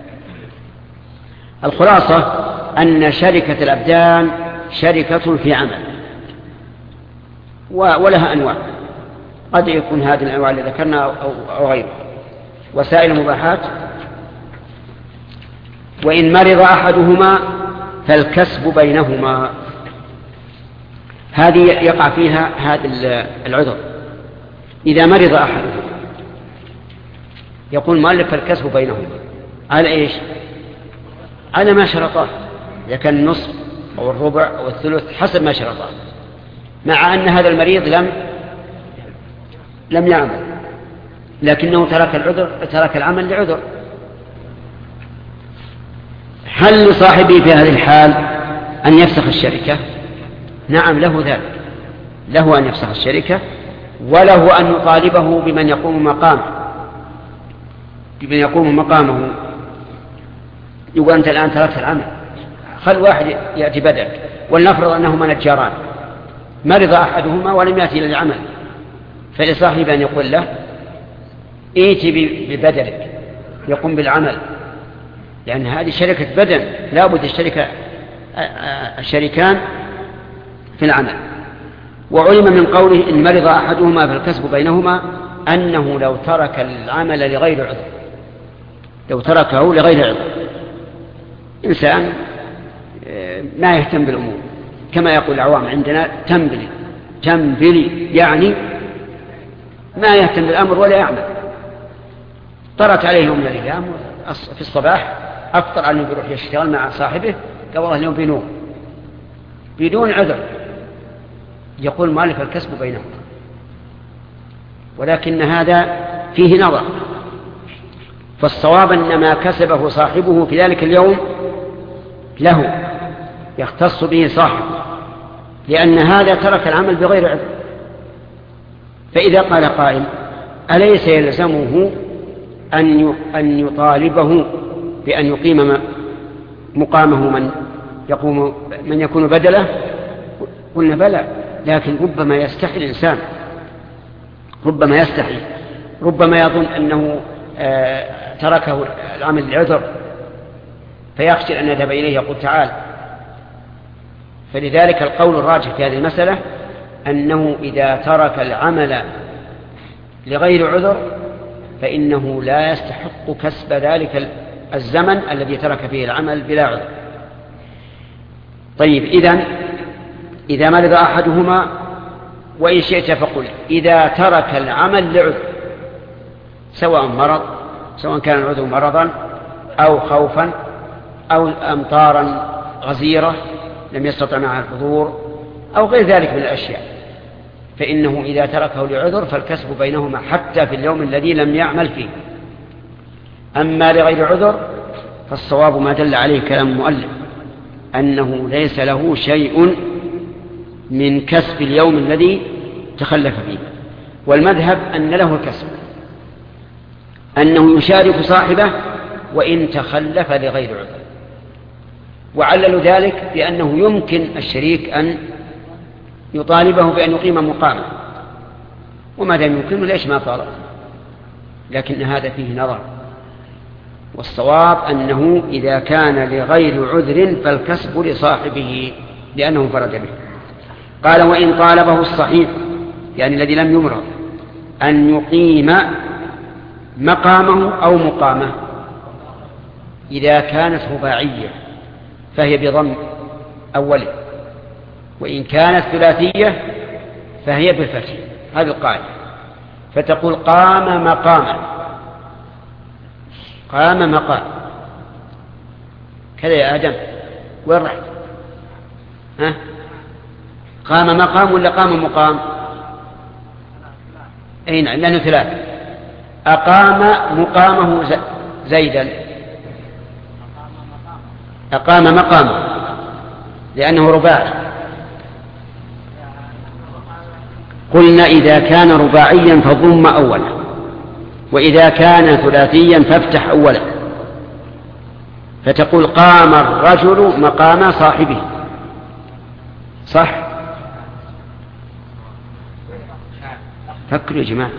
S1: الخلاصة أن شركة الأبدان شركة في عمل، ولها أنواع، قد يكون هذه الأنواع اللي ذكرنا أو غيره. وسائل المباحات: وإن مرض أحدهما فالكسب بينهما. هذه يقع فيها هذا العذر. إذا مرض أحدهما يقول مالك فالكسب بينهما على إيش؟ على ما شرطاه، إذا كان النصف أو الربع أو الثلث حسب ما شرطاه، مع أن هذا المريض لم لم يعمل، لكنه ترك العذر ترك العمل لعذر. هل لصاحبه في هذه الحال أن يفسخ الشركة؟ نعم، له ذلك، له أن يفسخ الشركة، وله أن يطالبه بمن يقوم مقامه بمن يقوم مقامه يقول أنت الآن تركت العمل، خل واحد يأتي بدلك. ولنفرض أنهما نجاران، مرض أحدهما ولم يأتي للعمل، فلصاحبه أن يقول له ائتي ببدلك يقوم بالعمل، لأن هذه شركة بدن، لا بد الشركة الشريكان في العمل. وعلم من قوله إن مرض أحدهما فالكسب بينهما أنه لو ترك العمل لغير عذر، لو تركه لغير عذر. إنسان ما يهتم بالأمور، كما يقول العوام عندنا تنبلي تنبلي، يعني ما يهتم بالأمر ولا يعمل. طرت عليه يوم من الأيام في الصباح أفطر أنه بيروح يشتغل مع صاحبه، قال والله اليوم بنوم بدون عذر، يقول مالك الكسب بينهم. ولكن هذا فيه نظر، فالصواب أن ما كسبه صاحبه في ذلك اليوم له، يختص به صاحبه، لأن هذا ترك العمل بغير عذر. فإذا قال قائل أليس يلزمه أن يطالبه بأن يقيم مقامه من يقوم من يكون بدله؟ قلنا بلى، لكن ربما يستحي الإنسان، ربما يستحي، ربما يظن أنه تركه العمل لعذر، فيخشى أن يذهب إليه يقول تعال. فلذلك القول الراجح في هذه المسألة أنه إذا ترك العمل لغير عذر فإنه لا يستحق كسب ذلك الزمن الذي ترك فيه العمل بلا عذر. طيب، إذن إذا مرض أحدهما، وإن شئت فقل إذا ترك العمل لعذر، سواء مرض، سواء كان العذر مرضا أو خوفا أو أمطارا غزيرة لم يستطع معها الحضور أو غير ذلك من الأشياء، فإنه إذا تركه لعذر فالكسب بينهما حتى في اليوم الذي لم يعمل فيه. أما لغير عذر فالصواب ما دل عليه كلام المؤلف أنه ليس له شيء من كسب اليوم الذي تخلف فيه. والمذهب أن له الكسب، أنه يشارك صاحبه وإن تخلف لغير عذر. وعللوا ذلك بأنه يمكن الشريك أن يطالبه بأن يقيم مقامه، وما دام يمكنه ليش ما طالب؟ لكن هذا فيه نظر، والصواب أنه إذا كان لغير عذر فالكسب لصاحبه لأنه فرد به. قال وإن طالبه الصحيح، يعني الذي لم يمرض، أن يقيم مقامه أو مقامه، إذا كانت رباعية فهي بضم أوله، وإن كانت ثلاثية فهي بالفتح. هذه القاعدة، فتقول قام مقاما، قام مقام كذا يا آدم، وين رحت؟ ها؟ قام مقام ولا قام مقام؟ أين؟ لأنه ثلاثة. أقام مقامه زيدا، أقام مقامه لأنه رباعي. قلنا إذا كان رباعيا فضم أوله، وإذا كان ثلاثيا فافتح أوله، فتقول قام الرجل مقام صاحبه، صح؟ فكروا يا جماعة.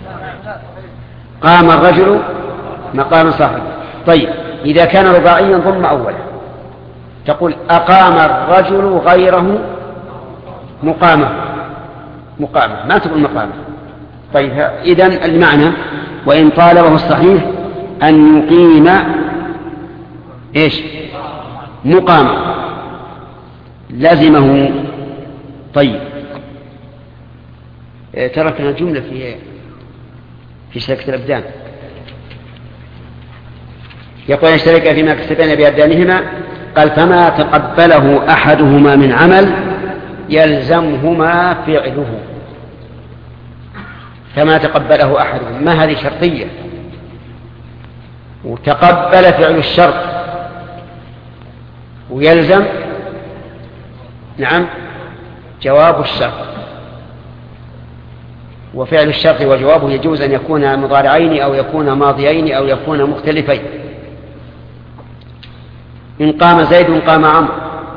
S1: قام الرجل مقام صاحبه. طيب إذا كان رباعيا ضم أوله، تقول أقام الرجل غيره مقامه، مقامه، ما تقول مقامه. طيب إذن المعنى وإن طالبه الصحيح أن يقيم إيش؟ مقامه، لازمه. طيب تركنا جملة في في شركة الأبدان، يقول اشترك فيما كسبنا بأبدانهما، قال فما تقبله أحدهما من عمل يلزمهما فعله. فما تقبله أحدهما، ما هذه شرطية، وتقبل فعل الشرط، ويلزم نعم جواب الشرط. وفعل الشرط وجوابه يجوز أن يكون مضارعين أو يكون ماضيين أو يكون مختلفين. إن قام زيد قام عمرو،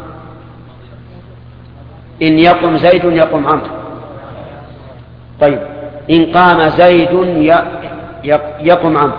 S1: إن يقم زيد يقم عمرو. طيب إن قام زيد يقم عمرو،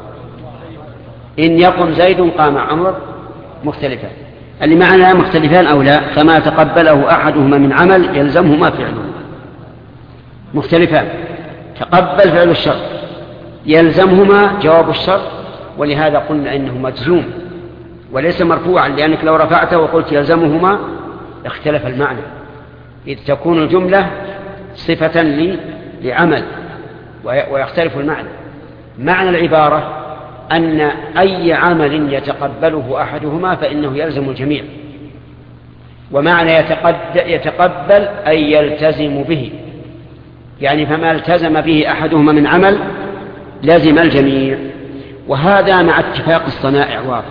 S1: إن يقم زيد قام عمرو، مختلفان. اللي معنى مختلفان أو لا، فما تقبله أحدهما من عمل يلزمهما فعله. مختلفان، تقبل فعل الشرط، يلزمهما جواب الشرط، ولهذا قلنا إنه مجزوم وليس مرفوعا، لأنك لو رفعته وقلت يلزمهما اختلف المعنى، إذ تكون الجملة صفة لعمل ويختلف المعنى. معنى العبارة أن أي عمل يتقبله أحدهما فإنه يلزم الجميع، ومعنى يتقبل أي يلتزم به، يعني فما التزم به أحدهما من عمل لازم الجميع. وهذا مع اتفاق الصنائع واضح،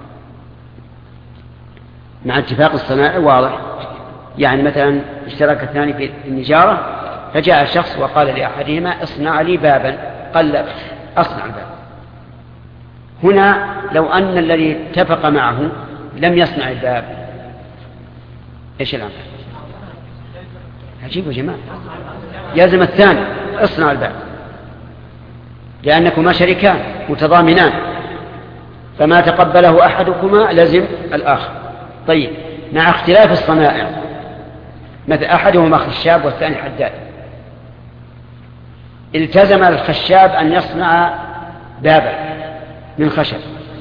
S1: مع اتفاق الصنائع واضح. يعني مثلا اشترك اثنان في النجارة، فجاء شخص وقال لأحدهما اصنع لي بابا، قال لا أصنع الباب. هنا لو أن الذي اتفق معه لم يصنع الباب، إيش الأمر؟ عجيب يا جماعة، يلزم الثاني اصنع الباب، لأنكما شريكان متضامنان، فما تقبله أحدكما لزم الآخر. طيب مع اختلاف الصنائع، مثل أحدهما خشاب والثاني حداد، التزم الخشاب أن يصنع بابا من خشب،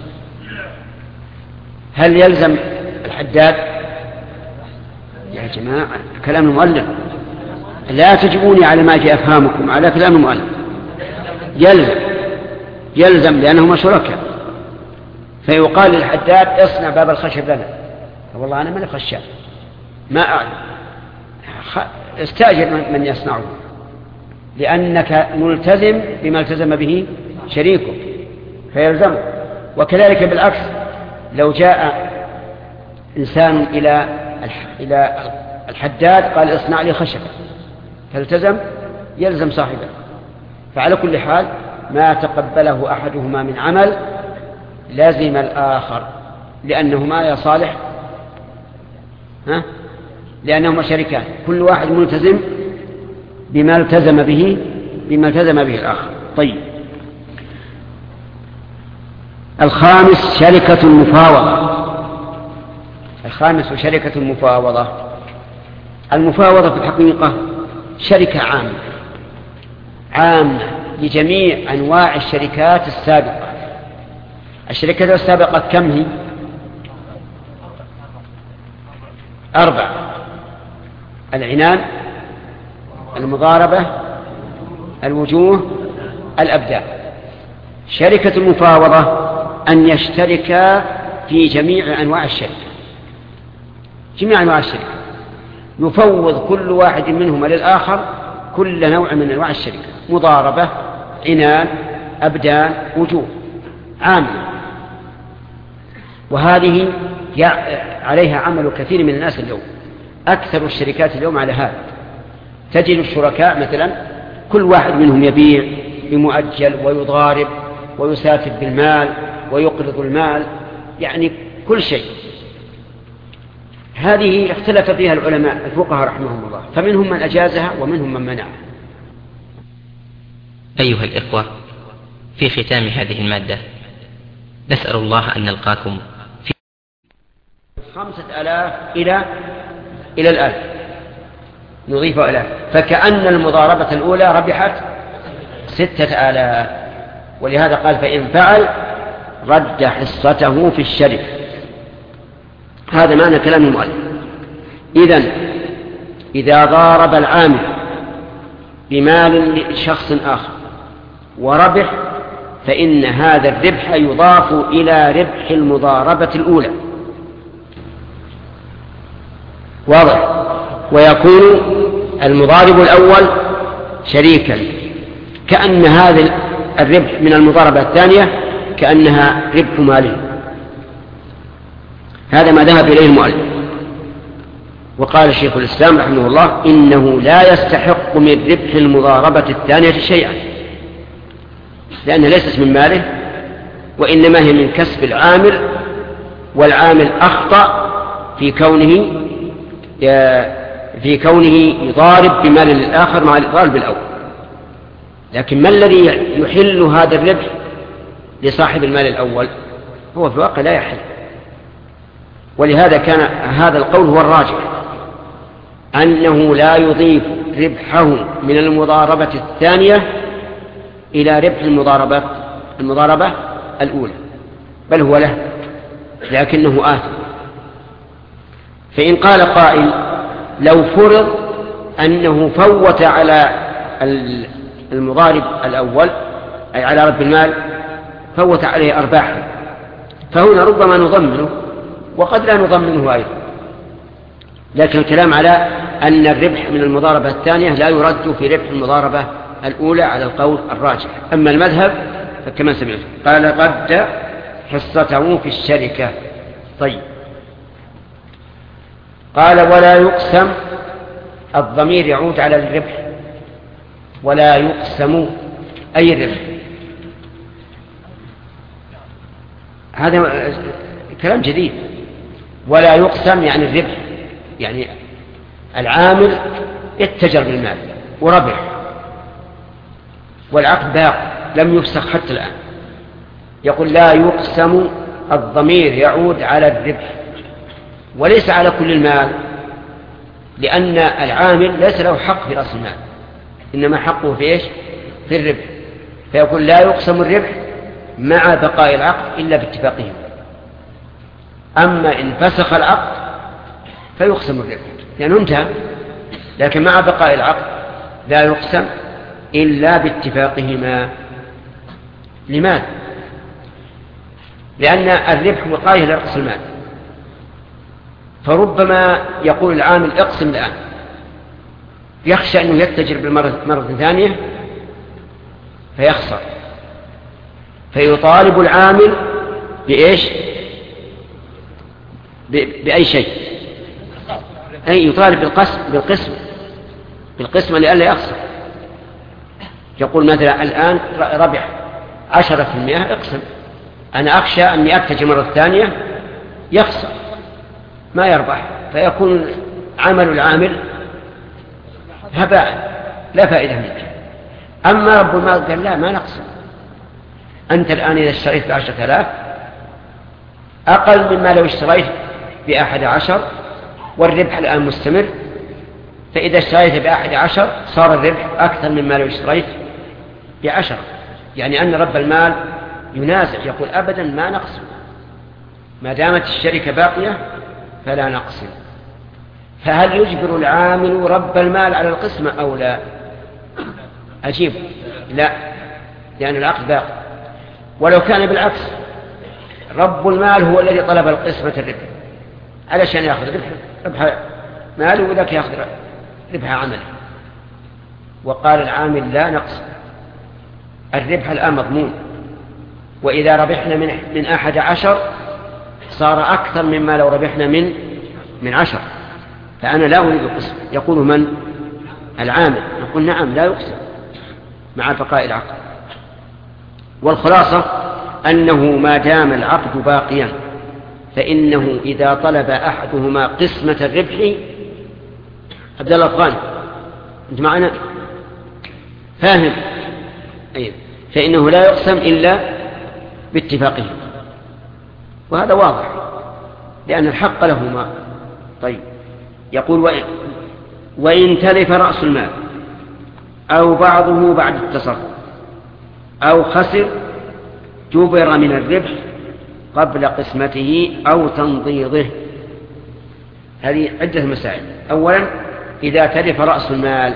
S1: هل يلزم الحداد؟ يا جماعة كلام المؤلف، لا تجبوني على ما جاء أفهامكم على كلام المؤلف. يلزم يلزم لأنهما شركاء، فيقال للحداد اصنع باب الخشب لنا، والله أنا من خشاب ما أعلم، استأجر من يصنعه، لأنك ملتزم بما التزم به شريكه فيلزمه. وكذلك بالعكس، لو جاء إنسان إلى إلى الحداد قال اصنع لي خشب فالتزم، يلزم صاحبه. فعلى كل حال ما تقبله أحدهما من عمل لازم الآخر، لأنهما يا صالح ها لأنهما شريكان، كل واحد ملتزم بما التزم به بما التزم به الآخر. طيب الخامس شركة المفاوضة. الخامس شركة المفاوضة. المفاوضة في الحقيقة شركة عامة عامة لجميع أنواع الشركات السابقة. الشركات السابقة كم هي؟ أربع: العنان، المضاربة، الوجوه، الأبدان. شركة المفاوضة أن يشترك في جميع أنواع الشركة، جميع أنواع الشركة، يفوض كل واحد منهما للآخر كل نوع من أنواع الشركة، مضاربة، عنان، أبدان، وجوه، عامة. وهذه عليها عمل كثير من الناس اليوم. أكثر الشركات اليوم على هذا. تجد الشركاء مثلا كل واحد منهم يبيع بمؤجل ويضارب ويسافر بالمال ويقرض المال، يعني كل شيء. هذه اختلف فيها العلماء الفقهاء رحمهم الله، فمنهم من أجازها ومنهم من منعها.
S7: أيها الإخوة، في ختام هذه المادة نسأل الله أن نلقاكم في
S1: خمسة آلاف إلى إلى الآن نضيف إلى، فكأن المضاربة الأولى ربحت ستة آلاف، ولهذا قال فإن فعل رد حصته في الشركة. هذا معنى كلام المؤلف. إذن إذا ضارب العامل بمال لشخص آخر وربح، فإن هذا الربح يضاف إلى ربح المضاربة الأولى، واضح؟ ويكون المضارب الأول شريكا، كأن هذا الربح من المضاربة الثانية كأنها ربح ماله. هذا ما ذهب إليه المؤلف. وقال شيخ الإسلام رحمه الله إنه لا يستحق من ربح المضاربة الثانية شيئا، لأنها ليست من ماله، وإنما هي من كسب العامل، والعامل أخطأ في كونه في كونه يضارب بمال الآخر مع الإضراب بالأول. لكن ما الذي يحل هذا الربح لصاحب المال الأول؟ هو في الواقع لا يحل. ولهذا كان هذا القول هو الراجح، أنه لا يضيف ربحه من المضاربة الثانية إلى ربح المضاربة المضاربة الأولى، بل هو له، لكنه آثم. فإن قال قائل لو فرض أنه فوت على المضارب الأول، أي على رب المال، فوت عليه أرباحا، فهنا ربما نضمنه وقد لا نضمنه أيضا. لكن الكلام على أن الربح من المضاربة الثانية لا يرد في ربح المضاربة الأولى على القول الراجح. أما المذهب فكما سمعت قال رد حصته في الشركة. طيب، قال ولا يقسم، الضمير يعود على الربح، ولا يقسم أي الربح. هذا كلام جديد. ولا يقسم يعني الربح، يعني العامل اتجر بالمال وربح والعقد باق لم يفسخ حتى الآن. يقول لا يقسم، الضمير يعود على الربح وليس على كل المال، لأن العامل ليس له حق في رأس المال، إنما حقه في إيش؟ في الربح. فيقول لا يقسم الربح مع بقاء العقد إلا باتفاقهم. أما إن فسخ العقد فيقسم الربح لأنه انتهى، لكن مع بقاء العقد لا يقسم إلا باتفاقهما. لماذا؟ لأن الربح وقاية لرأس المال، فربما يقول العامل اقسم الآن، يخشى أنه يتجر بالمرة ثانية فيخسر، فيطالب العامل بإيش؟ بأي شيء، أي يطالب بالقسم بالقسم بالقسم لئلا يخسر. يقول مثلا الآن ربح عشرة في المئة، اقسم، أنا أخشى أني أتجر مرة ثانية يخسر ما يربح، فيكون عمل العامل هباء لا فائدة منه. أما رب المال قال لا، ما نقسم، أنت الآن إذا اشتريت بعشرة آلاف أقل مما لو اشتريت بأحد عشر، والربح الآن مستمر، فإذا اشتريت بأحد عشر صار الربح أكثر مما لو اشتريت بعشر. يعني أن رب المال ينازع، يقول أبدا ما نقسم، ما دامت الشركة باقية فلا نقسم. فهل يجبر العامل رب المال على القسمة أو لا؟ أجيب لا، لأن العقد باقي. ولو كان بالعكس، رب المال هو الذي طلب القسمة الربح علشان يأخذ ربح ربح ماله وذاك يأخذ ربح عمله، وقال العامل لا نقسم، الربح الآن مضمون، وإذا ربحنا من من أحد عشر صار أكثر مما لو ربحنا من من عشر، فأنا لا أريد القسم. يقول من؟ العامل. نقول نعم لا يقسم مع بقاء العقد. والخلاصة أنه ما دام العقد باقيا فإنه إذا طلب أحدهما قسمة الربح، عبد الله الأفغاني أنت معنا فاهم؟ أيه. فإنه لا يقسم إلا باتفاقه، وهذا واضح لأن الحق لهما. طيب يقول وإن, وإن تلف رأس المال أو بعضه بعد التصرف أو خسر جبر من الربح قبل قسمته أو تنضيضه. هذه عدة مسائل. أولا إذا تلف رأس المال،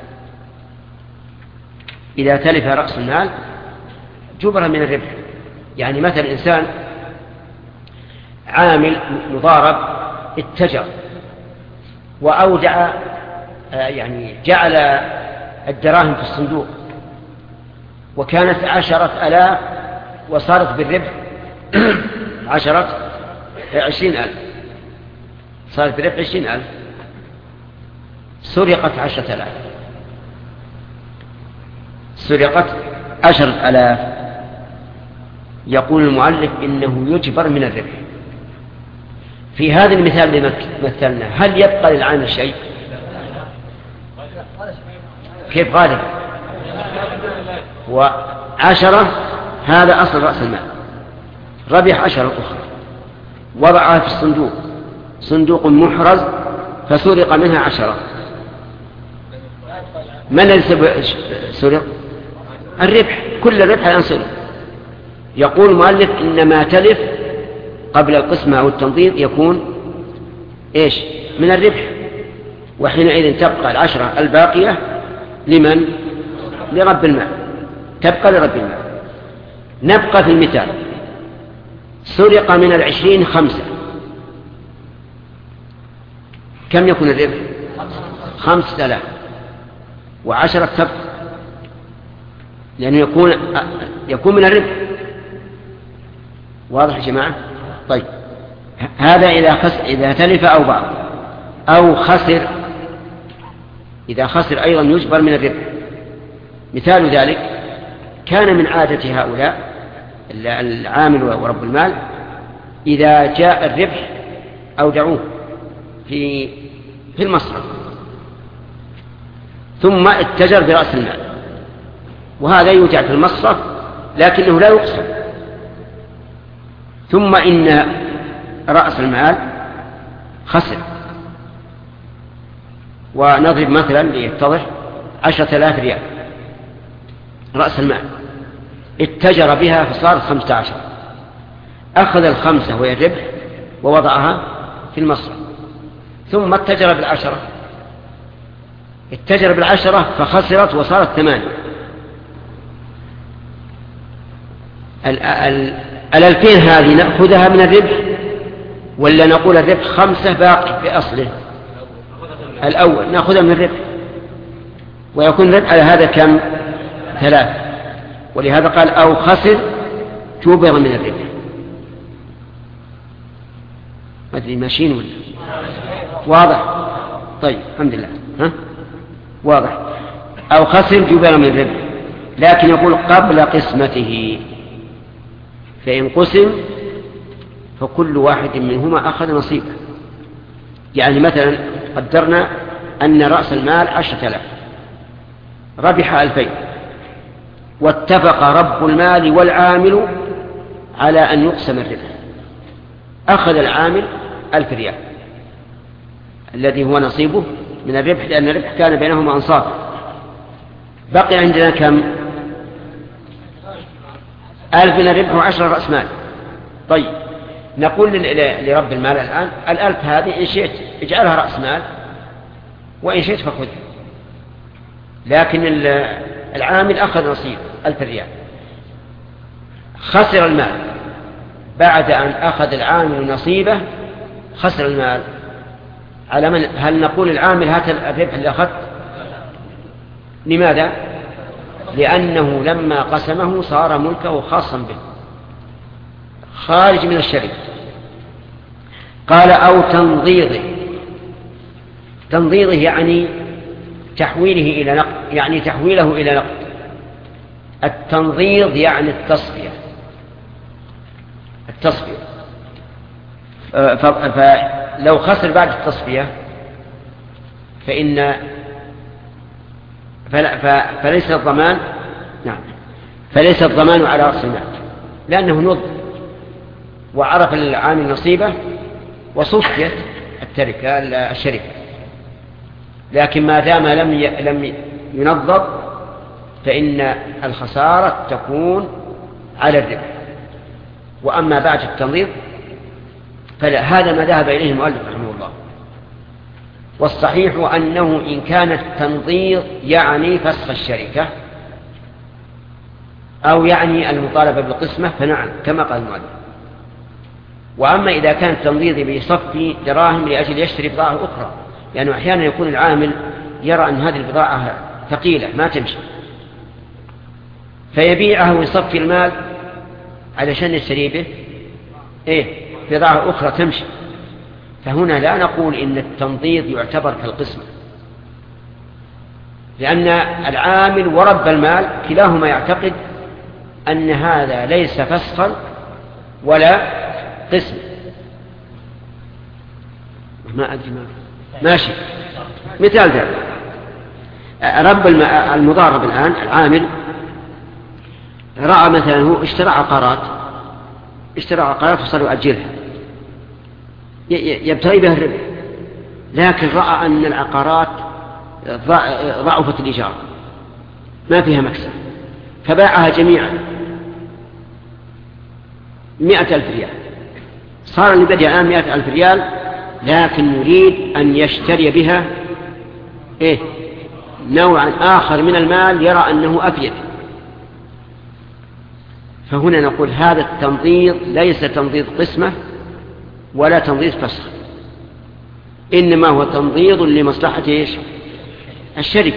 S1: إذا تلف رأس المال جبر من الربح. يعني مثلا إنسان عامل مضارب اتجر وأودع يعني جعل الدراهم في الصندوق وكانت عشرة ألاف وصارت بالربح عشرة عشرين ألف، صارت بالربح عشرين ألف، سرقت عشرة ألاف، سرقت عشرة ألاف. يقول المؤلف إنه يجبر من الربح. في هذا المثال اللي مثلنا هل يبقى للعامل شيء؟ كيف غالب؟ وعشرة هذا أصل رأس المال، ربح عشرة أخرى وضعها في الصندوق، صندوق محرز فسرق منها عشرة. من الذي سرق؟ الربح، كل الربح الآن سرق. يقول المؤلف إنما تلف قبل القسمة أو التنضيد يكون إيش؟ من الربح، وحينئذ تبقى العشرة الباقية لمن؟ لرب المال، تبقى لرب المال. نبقى في المثال، سرق من العشرين خمسة، كم يكون الربح؟ خمسة آلاف، وعشرة تبقى، لأنه يكون يكون من الربح. واضح يا جماعة؟ طيب هذا إذا خسر، إذا تلف أو بعض أو خسر. إذا خسر أيضا يجبر من الربح. مثال ذلك كان من عادة هؤلاء العامل ورب المال إذا جاء الربح أودعوه في في المصرف ثم اتجر برأس المال، وهذا يودع في المصرف لكنه لا يقسم. ثم إن رأس المال خسر، ونضرب مثلا ليتضح عشرة آلاف ريال رأس المال، اتجر بها فصار خمسة عشر، أخذ الخمسة وهي الربح ووضعها في المصرف، ثم اتجر بالعشرة، اتجر بالعشرة فخسرت وصارت ثمانية. الألفين هذه نأخذها من الربح ولا نقول الربح خمسة باقي في أصله؟ الأول نأخذها من الربح، ويكون الربح على هذا كم؟ ثلاثة. ولهذا قال أو خسر جبر من الربح. ما أدري ماشيين ولا واضح؟ طيب الحمد لله. ها؟ واضح. أو خسر جبر من الربح، لكن يقول قبل قسمته، فإن قسم فكل واحد منهما أخذ نصيبه. يعني مثلا قدرنا أن رأس المال عشرة آلاف، ربح ألفين، واتفق رب المال والعامل على أن يقسم الربح. أخذ العامل ألف ريال الذي هو نصيبه من الربح، لأن الربح كان بينهما أنصاف. بقي عندنا كم؟ ألف من الربح وعشرة رأس مال. طيب نقول لرب المال الآن الألف هذه إن شئت اجعلها رأس مال وإن شئت فخذها، لكن العامل أخذ نصيب ألف ريال، خسر المال بعد أن أخذ العامل نصيبه، خسر المال على من؟ هل نقول العامل هات الربح اللي أخذت؟ لماذا؟ لأنه لما قسمه صار ملكه خاصا به خارج من الشركة، قال أو تنضيضه. تنضيضه يعني تحويله إلى نقد، يعني تحويله إلى نقد. التنضيض يعني التصفية. التصفية فلو خسر بعد التصفية فإن فليس الضمان نعم فليس الضمان على رأس المال، لأنه نض وعرف العامل نصيبه وصفيت التركة الشركة. لكن ما دام لم لم ينضب فإن الخسارة تكون على الربح. وأما بعد التنظير فهذا ما ذهب إليه المؤلف رحمه الله. والصحيح أنه إن كان التنظير يعني فسخ الشركة أو يعني المطالبة بالقسمة فنعم كما قال المؤلف. وأما إذا كان التنظير بيصفي دراهم لأجل يشتري بضاعة أخرى، لأنه يعني أحيانا يكون العامل يرى أن هذه البضاعة ثقيلة ما تمشي فيبيعها ويصفي المال علشان يشتري به إيه بضاعة أخرى تمشي. فهنا لا نقول إن التنظير يعتبر كالقسمة، لأن العامل ورب المال كلاهما يعتقد أن هذا ليس فسخا ولا قسم. ما أدري ما ماشي. مثال ذلك رب المضارب الآن العامل رأى مثلا هو اشترى عقارات اشترى عقارات وصار يؤجلها يبتغي بها الربح، لكن رأى أن العقارات ضعفت الإيجار ما فيها مكسب فباعها جميعا مئة ألف ريال. صار اللي بدأ الآن مئة ألف ريال، لكن يريد أن يشتري بها إيه نوعا آخر من المال يرى أنه أفيد. فهنا نقول هذا التنظير ليس تنظير قسمة ولا تنظير فسخ، إنما هو تنظير لمصلحة إيش الشركة.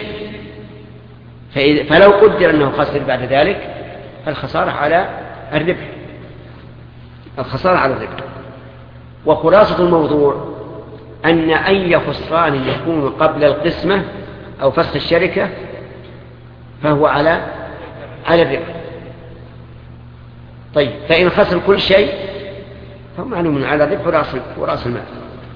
S1: فلو قدر أنه خسر بعد ذلك فالخسارة على الربح الخسارة على الربح. وخلاصة الموضوع أن أي خسران يكون قبل القسمة أو فسخ الشركة فهو على على الربح. طيب فإن خسر كل شيء فهو معلوم على الربح ورأس المال.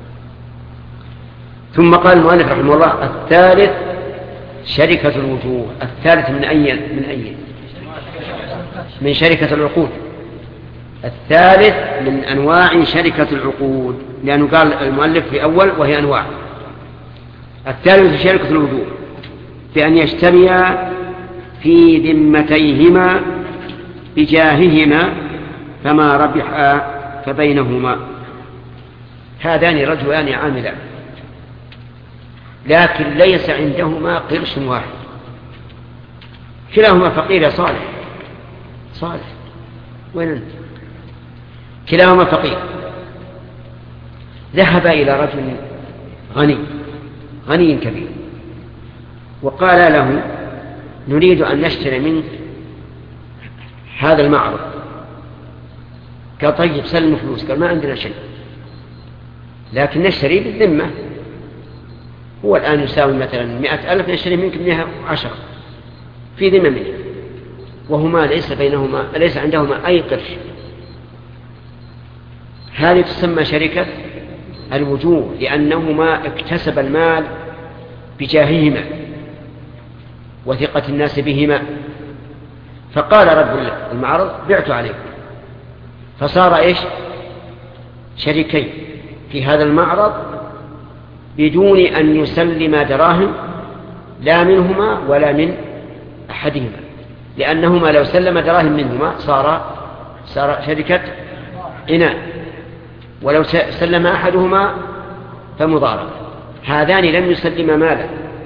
S1: ثم قال المؤلف رحمه الله الثالث شركة الوجوه. الثالث من أي من أي من شركة العقود. الثالث من أنواع شركة العقود، لأنه قال المؤلف في أول وهي أنواع. الثالث شركة الوجوه بأن يشتريا في ذمتيهما بجاههما فما ربحا فبينهما. هذان رجلان عاملان لكن ليس عندهما قرش واحد، كلاهما فقير صالح صالح وين أنت؟ كلاهما فقير. ذهب إلى رجل غني غني كبير وقال له نريد أن نشتري منك هذا المعرض. قال طيب سلم فلوس. قال ما عندنا شيء لكن نشتري بالذمة، هو الآن يساوي مثلا مئة ألف نشتري منك منها عشرة في ذمة منه، وهما ليس بينهما ليس عندهما أي قرش. هذه تسمى شركة الوجوه لأنهما اكتسب المال بجاههما وثقة الناس بهما. فقال رب المعرض بعت عليكم، فصار إيش شريكين في هذا المعرض بدون أن يسلم دراهم لا منهما ولا من أحدهما، لأنهما لو سلم دراهم منهما صار صار شركة إناء، ولو سلم أحدهما فمضاربة. هذان لم يسلما مالا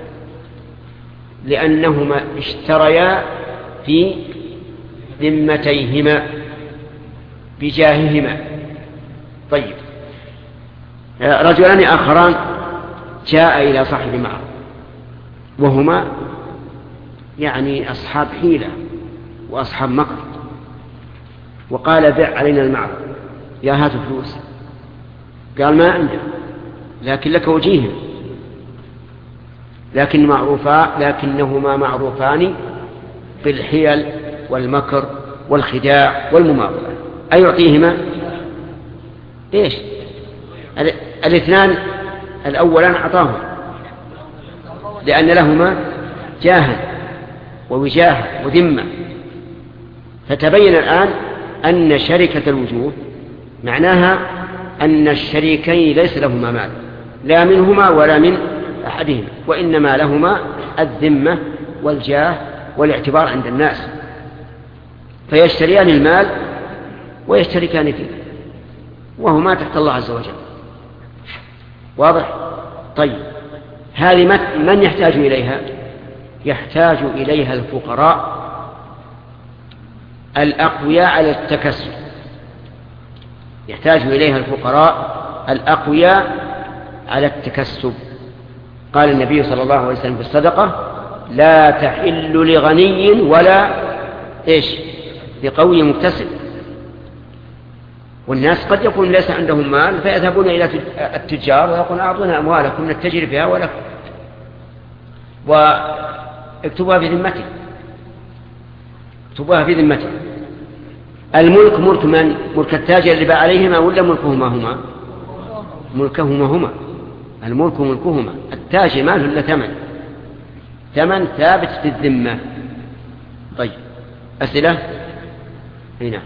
S1: لأنهما اشتريا في ذمتيهما بجاههما. طيب رجلان آخران جاء إلى صاحب معرض وهما يعني أصحاب حيلة وأصحاب مكر، وقال بع علينا المعرض يا هات فلوس. قال ما عنده، لكن لك وجيه، لكن معروفان لكنهما معروفان بالحيل والمكر والخداع والمماطلة. أيعطيهما إيش؟ الاثنان الأولان أعطاهما لأن لهما جاها ووجاهة وذمة. فتبين الآن أن شركة الوجوه معناها أن الشريكين ليس لهما مال، لا منهما ولا من أحدهما، وإنما لهما الذمة والجاه والاعتبار عند الناس، فيشتريان المال ويشتركان فيه، وهما تحت الله عز وجل. واضح؟ طيب، هذه من يحتاج إليها؟ يحتاج إليها الفقراء الأقوياء على التكسب، يحتاج إليها الفقراء الأقوياء على التكسب. قال النبي صلى الله عليه وسلم في الصدقة: لا تحل لغني ولا إيش لقوي مكتسب. والناس قد يكون ليس عندهم مال فيذهبون إلى التجار ويقولون: أعطونا أموالكم نتجر بها ولكم، واكتبوها في ذمتي، اكتبوها في ذمتي. الملك ملك من؟ ملك التاجر اللي باع عليهما ولا ملكهما هما؟ ملكهما هما، الملك ملكهما. التاجر ما له إلا ثمن، ثمن ثابت في الذمة. طيب، أسئلة؟ هنا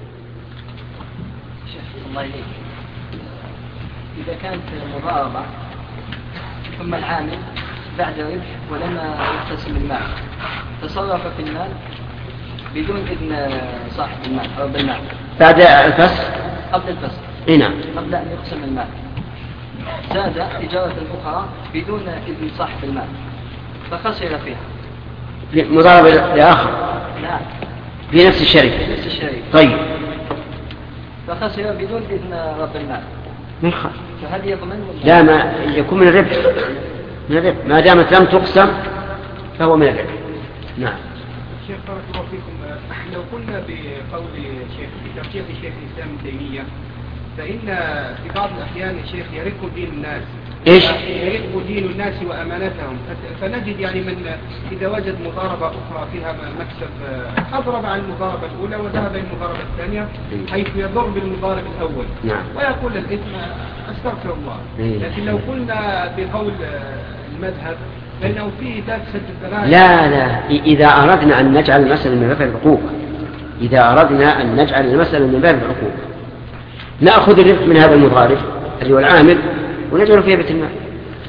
S2: الله إليك. إذا كانت مضاربة ثم العامل بعد ربح ولما يقتسم المال تصرف في المال بدون إذن صاحب المال أو بالمال
S1: بعد الفصل،
S2: قبل الفصل،
S1: هنا
S2: قبل أن يقسم المال، زاد تجارة الفقراء بدون إذن صاحب المال فخسر فيها
S1: في مضاربة لآخر.
S2: نعم،
S1: في نفس الشركة.
S2: في نفس الشركة.
S1: طيب،
S2: فخسر بدون إذن رب المال،
S1: من خسر؟
S2: فهل يضمن؟
S1: لا، ما يكون من الربح، من الربح ما دامت لم تقسم فهو من الربح. نعم.
S3: شيخ بارك الله فيكم، لو قلنا بقول شيخ في ترجيح الشيخ الإسلام ابن تيمية، فإن في بعض الأحيان الشيخ يرق دين الناس.
S1: إيش؟
S3: يرق دين الناس وأمانتهم، فنجد يعني من إذا وجد مضاربة أخرى فيها مكسب أضرب عن المضاربة الأولى وذهب إلى المضاربة الثانية حيث يضر بالمضارب الأول.
S1: نعم.
S3: ويقول الإثم أستغفر الله.
S1: إيه.
S3: لكن لو قلنا بقول المذهب فإنه فيه تفسد الذرائع.
S1: لا لا، إذا أردنا أن نجعل المسألة من باب العقوق، إذا أردنا أن نجعل المسألة من باب العقوق نأخذ الربح من هذا المضارب اللي هو العامل ونجعله في بيت المال.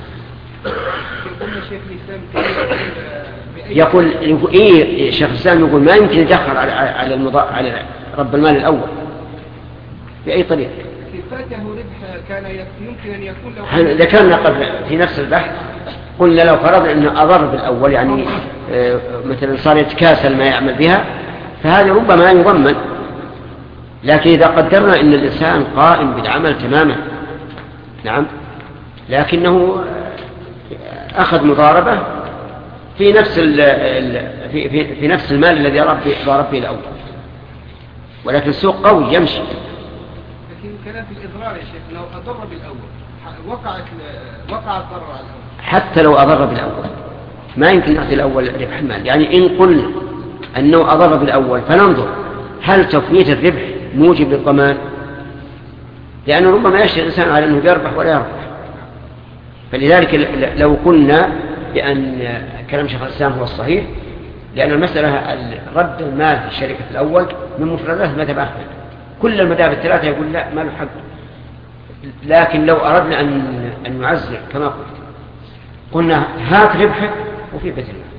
S1: يقول إيه شيخ الإسلام يقول ما يمكن يدخل على على المضا... على رب المال الأول بأي طريقة.
S3: فاته ربح كان يمكن أن يكون لو
S1: ذكرنا قبل في نفس البحث، قلنا لو فرضنا أنه أضر بالأول، يعني آه مثلا صار يتكاسل ما يعمل بها، فهذا ربما يضمن. لكن إذا قدرنا أن الإنسان قائم بالعمل تماما، نعم، لكنه أخذ مضاربة في نفس ال في, في, في نفس المال الذي ضارب به الأول، ولكن السوق قوي يمشي.
S3: لكن كان في الإضرار يا شيخ لو أضر بالأول وقعت وقع الضرر على الأول.
S1: حتى لو أضر بالأول ما يمكن نعطي الأول ربح المال. يعني إن قلنا أنه أضر بالأول فننظر هل تفويت الربح موجب للضمان، لأنه ربما يشتري الإنسان على أنه يربح ولا يربح. فلذلك لو قلنا بأن كلام شيخ الإسلام هو الصحيح، لأن المسألة رد المال في الشركة الأول من مفردات مذهب أحمد، كل المذاهب الثلاثة يقول لا ما له حق. لكن لو أردنا أن أن نعزل كما قلت قلنا هات ربحك وفي بيت المال.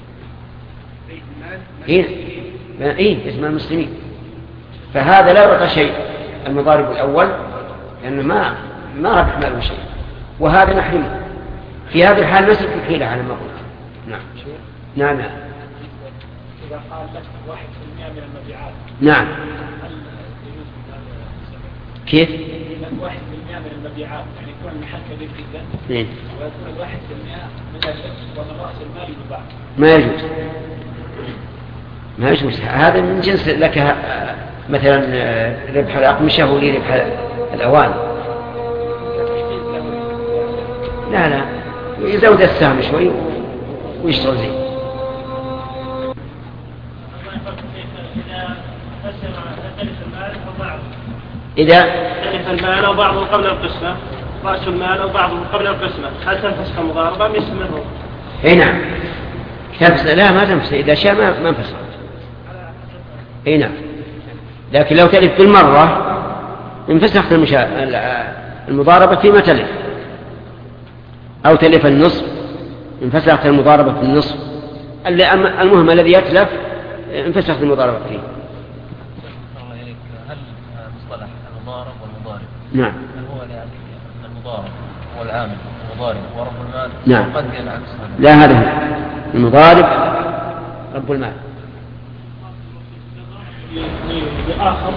S1: إيه إيه اسم المسلمين، فهذا لا يعطى شيء المضارب الأول لأنه ما ما ربح ماله شيء، وهذا نحرمه. في هذه الحال نسلك الحيلة على ما قلت. نعم نعم نعم.
S5: إذا قال لك واحد في المئة من المبيعات.
S1: نعم. كيف؟
S5: واحد في المئة من المبيعات يعني يكون المحل كبير جدا.
S1: نعم.
S5: ويكون الواحد في المئة من الربح ومن رأس المال يباع.
S1: ما يجوز. ما يجوز. هذا من جنس لك مثلا ربح الأقمشة ولي ربح الأواني. لا لا يزود السهم شوي ويشتغل زين. إذا
S5: تلف المال أو بعضه قبل القسمة، رأس المال أو بعضه قبل القسمة، هل تنفسخ المضاربة أم يستمر؟
S1: اي نعم تنفسخ. لا ما تنفسخ إذا شاء ما ما انفسخ. اي نعم لكن لو تلف بالمرة انفسخت المشا... المضاربة فيما تلف، أو تلف النصف انفسخت المضاربة في النصف. المهم الذي يتلف انفسخت المضاربة فيه.
S6: هل مصطلح المضارب والمضارب
S1: نعم
S6: هل هو يعني المضارب هو العامل المضارب ورب المال؟
S1: نعم
S6: قد العكس.
S1: لا هذا هو المضارب رب المال.
S5: لآخر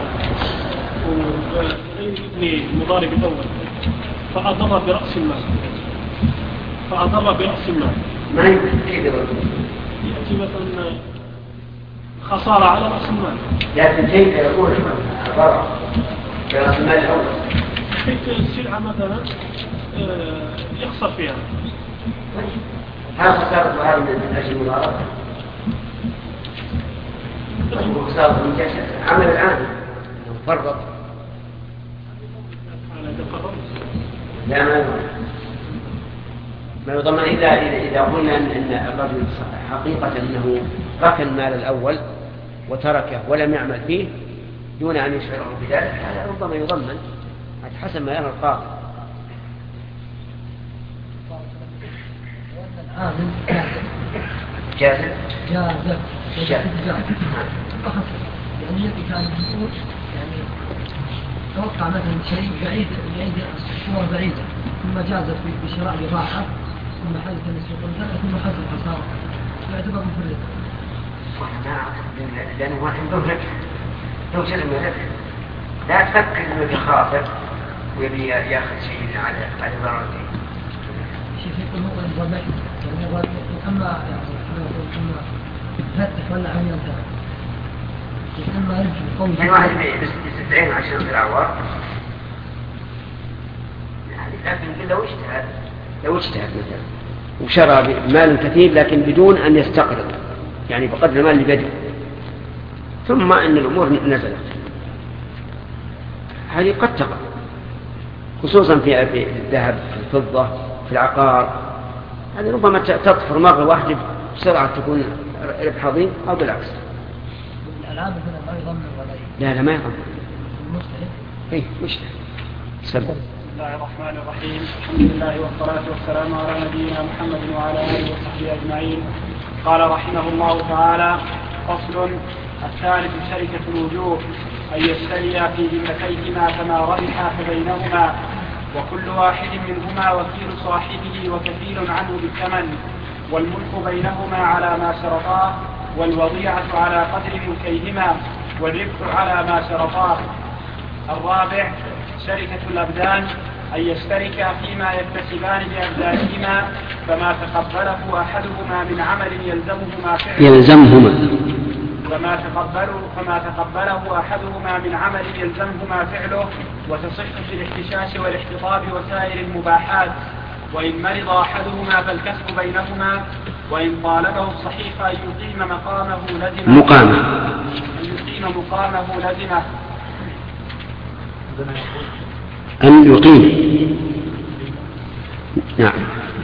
S5: للمضارب الأول فأضر برأس المال فأضر برأس المال
S1: ما يمكن كيف يضرب؟
S5: يأتي مثلا خسارة على رأس المال.
S1: لكن كيف يكون ضرر برأس المال الأول؟
S5: السلعة مثلا يخسر فيها.
S1: هل خسارة هذه من أجل المضاربة؟ خسارة من جهة عمل الآن فرط. لا ما ما يضمن إلا إذا قلنا إن الرجل حقيقة أنه ركن المال الأول وتركه ولم يعمل فيه دون أن يشعره بذلك، هذا ربما يضمن حسب ما يرى القاضي. جازم
S8: جازم جازم يعني كان يقول يعني توقع مثلا شيء بعيد بعيد الصورة بعيدة ثم جازت بشراء بضاعة ثم حدث السوق الثاني ثم حدث الخسارة يعتبر مفرد.
S1: لأنه واحد له له جزم له لا تفكر إنه يخاطر ويبي ياخذ شيء على على ضرورته.
S8: شيء يقول هو الضبع يعني أما يعني أما فتح ولا عمل ثاني أما يمكن قوم
S1: من واحد يستدعين عشان في العوار يعني لكن لو اجتهد لو اجتهد مثلا وشرى مال كثير لكن بدون أن يستقرض يعني بقدر المال اللي بيده ثم أن الأمور نزلت هذه قد تقع خصوصا في الذهب في الفضة في العقار. هذه ربما تطفر مرة واحدة بسرعة تكون ربح عظيم أو بالعكس.
S8: الألعاب مثلا ما يضمن ولا
S1: لا لا ما يضمن
S8: المستحيل.
S1: إيه مشتهي. بسم
S5: الله الرحمن الرحيم. الحمد لله والصلاة والسلام على نبينا محمد وعلى آله وصحبه أجمعين. قال رحمه الله تعالى: فصل الثالث شركة الوجوه أن يشتريا في ذمتيهما فما ربحا فبينهما وكل واحد منهما وكيل صاحبه وكفيل عنه بالثمن والملك بينهما على ما شرطاه والوضيعة على قدر ملكيهما والربح على ما شرطاه. الرابع شركة الأبدان أن يشتركا فيما يكتسبان بأبدانهما فما تقبله أحدهما من عمل يلزمهما فعله
S1: يلزمهما
S5: فما تقبله فما تقبله أحدهما من عمل يلزمهما فعله وتصح في الاحتشاش والاحتطاب وسائر المباحات. وإن مرض أحدهما فالكسب بينهما وإن طالبه الصحيح أن يقيم مقامه لزمه
S1: مقامه
S5: أن يقيم مقامه لزمه
S1: أن يقيم. نعم.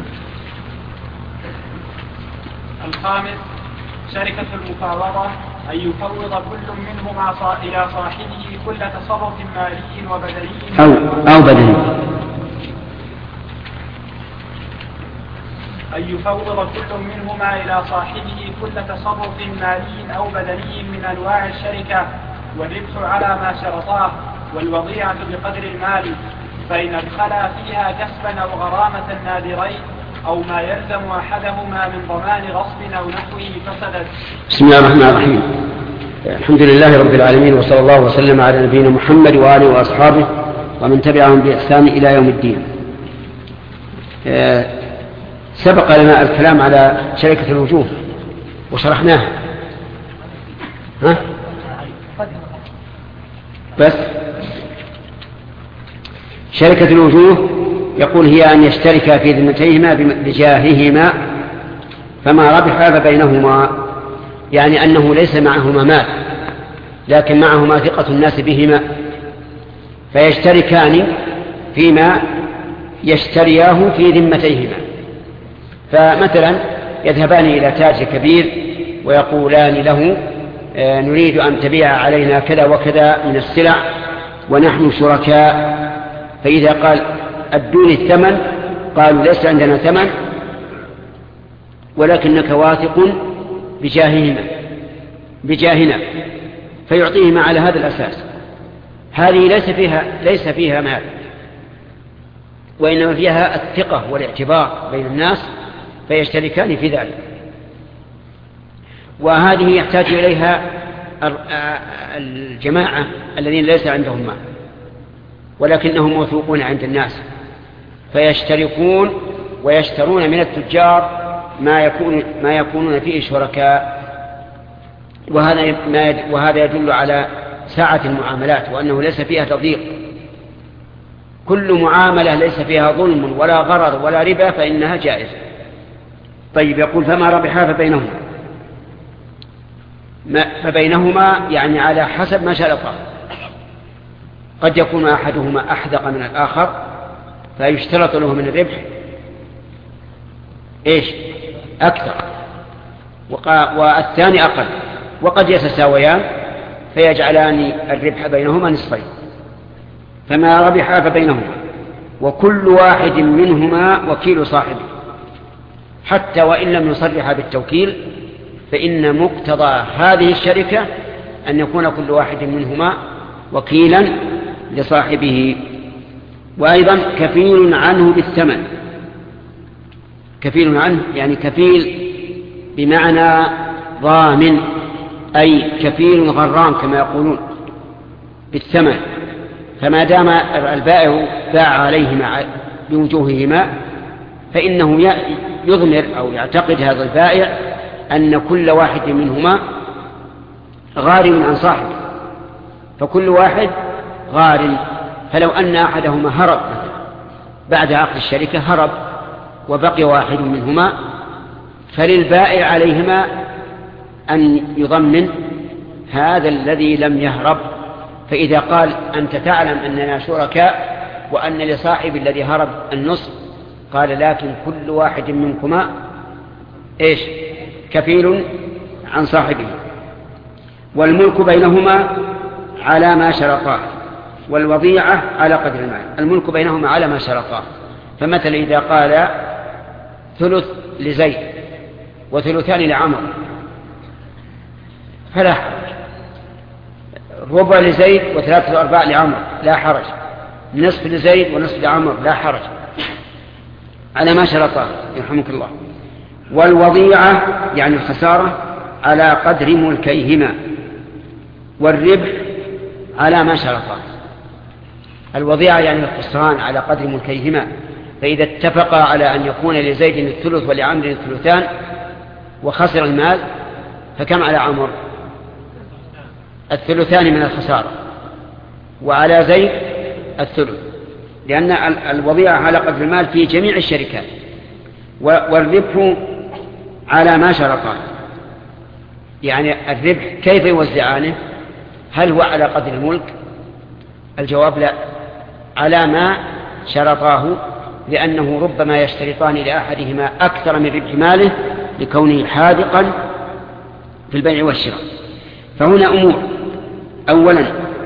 S5: الخامس شركة المفاوضة أن يفوض كل منهما إلى صاحبه كل تصرف مالي وبدني
S1: أو أو بدني
S5: أن يفوض كل منهما إلى صاحبه كل تصرف مالي أو بدني من أنواع الشركة والربح على ما شرطاه والوضيعة بقدر المال فإن ادخلا فيها كسبا أو غرامة نادرين أو ما يلزم أحدهما من ضمان غصب أو نحوه فسدت.
S1: بسم الله الرحمن الرحيم. الحمد لله رب العالمين وصلى الله وسلم على نبينا محمد وآله وأصحابه ومن تبعهم بإحسان إلى يوم الدين. سبق لنا الكلام على شركة الوجوه وشرحناها ها؟ بس شركة الوجوه يقول هي أن يشتركا في ذمتيهما بجاههما فما ربح فبينهما، يعني أنه ليس معهما مال لكن معهما ثقة الناس بهما، فيشتركان فيما يشترياه في ذمتيهما. فمثلا يذهبان إلى تاجر كبير ويقولان له نريد أن تبيع علينا كذا وكذا من السلع ونحن شركاء، فإذا قال أدوني الثمن قالوا ليس عندنا ثمن ولكنك واثق بجاههما بجاهنا، فيعطيهما على هذا الأساس. هذه ليس فيها ليس فيها مال، وإنما فيها الثقة والاعتبار بين الناس، فيشتركان في ذلك. وهذه يحتاج إليها الجماعة الذين ليس عندهم مال ولكنهم موثوقون عند الناس، فيشتركون ويشترون من التجار ما يكون ما يكونون فيه شركاء. وهذا وهذا يدل على سعة المعاملات وأنه ليس فيها تضييق. كل معاملة ليس فيها ظلم ولا غرر ولا ربا فإنها جائزة. طيب، يقول فما ربحا فبينهما، فبينهما يعني على حسب ما شرطا. قد يكون أحدهما أحدق من الآخر فيشترط له من الربح إيش أكثر والثاني أقل، وقد يتساويان فيجعلان الربح بينهما نصفين. فما ربحا فبينهما وكل واحد منهما وكيل صاحبه، حتى وإن لم يصرح بالتوكيل فإن مقتضى هذه الشركة أن يكون كل واحد منهما وكيلا لصاحبه. وأيضا كفيل عنه بالثمن. كفيل عنه يعني كفيل بمعنى ضامن، أي كفيل غرام كما يقولون بالثمن. فما دام البائع باع عليهما بوجوههما فإنه يضمر أو يعتقد هذا البائع أن كل واحد منهما غارم عن صاحبه، فكل واحد غارم. فلو أن أحدهما هرب بعد عقد الشركة هرب وبقي واحد منهما فللبائع عليهما أن يضمن هذا الذي لم يهرب. فإذا قال أنت تعلم أننا شركاء وأن لصاحب الذي هرب النصف، قال لكن كل واحد منكما إيش كفيل عن صاحبه. والملك بينهما على ما شرطاه، والوضيعة على قدر المال. الملك بينهما على ما شرطاه. فمثلا إذا قال ثلث لزيد وثلثان لعمر فلا حرج، ربع لزيد وثلاثة أرباع لعمر لا حرج، نصف لزيد ونصف لعمر لا حرج، على ما شرطاه يرحمك الله. والوضيعة يعني الخسارة على قدر ملكيهما، والربح على ما شرطاه. الوضيعة يعني الخسران على قدر ملكيهما، فإذا اتفقا على أن يكون لزيد الثلث ولعمر الثلثان وخسر المال فكم على عمر؟ الثلثان من الخسارة، وعلى زيد الثلث، لأن الوضيعة على قدر المال في جميع الشركات. والربح على ما شرطان، يعني الربح كيف يوزعانه؟ هل هو على قدر الملك؟ الجواب لا، على ما شرطاه، لأنه ربما يشترطان لأحدهما أكثر من ربح ماله لكونه حاذقا في البيع والشراء. فهنا أمور: أولا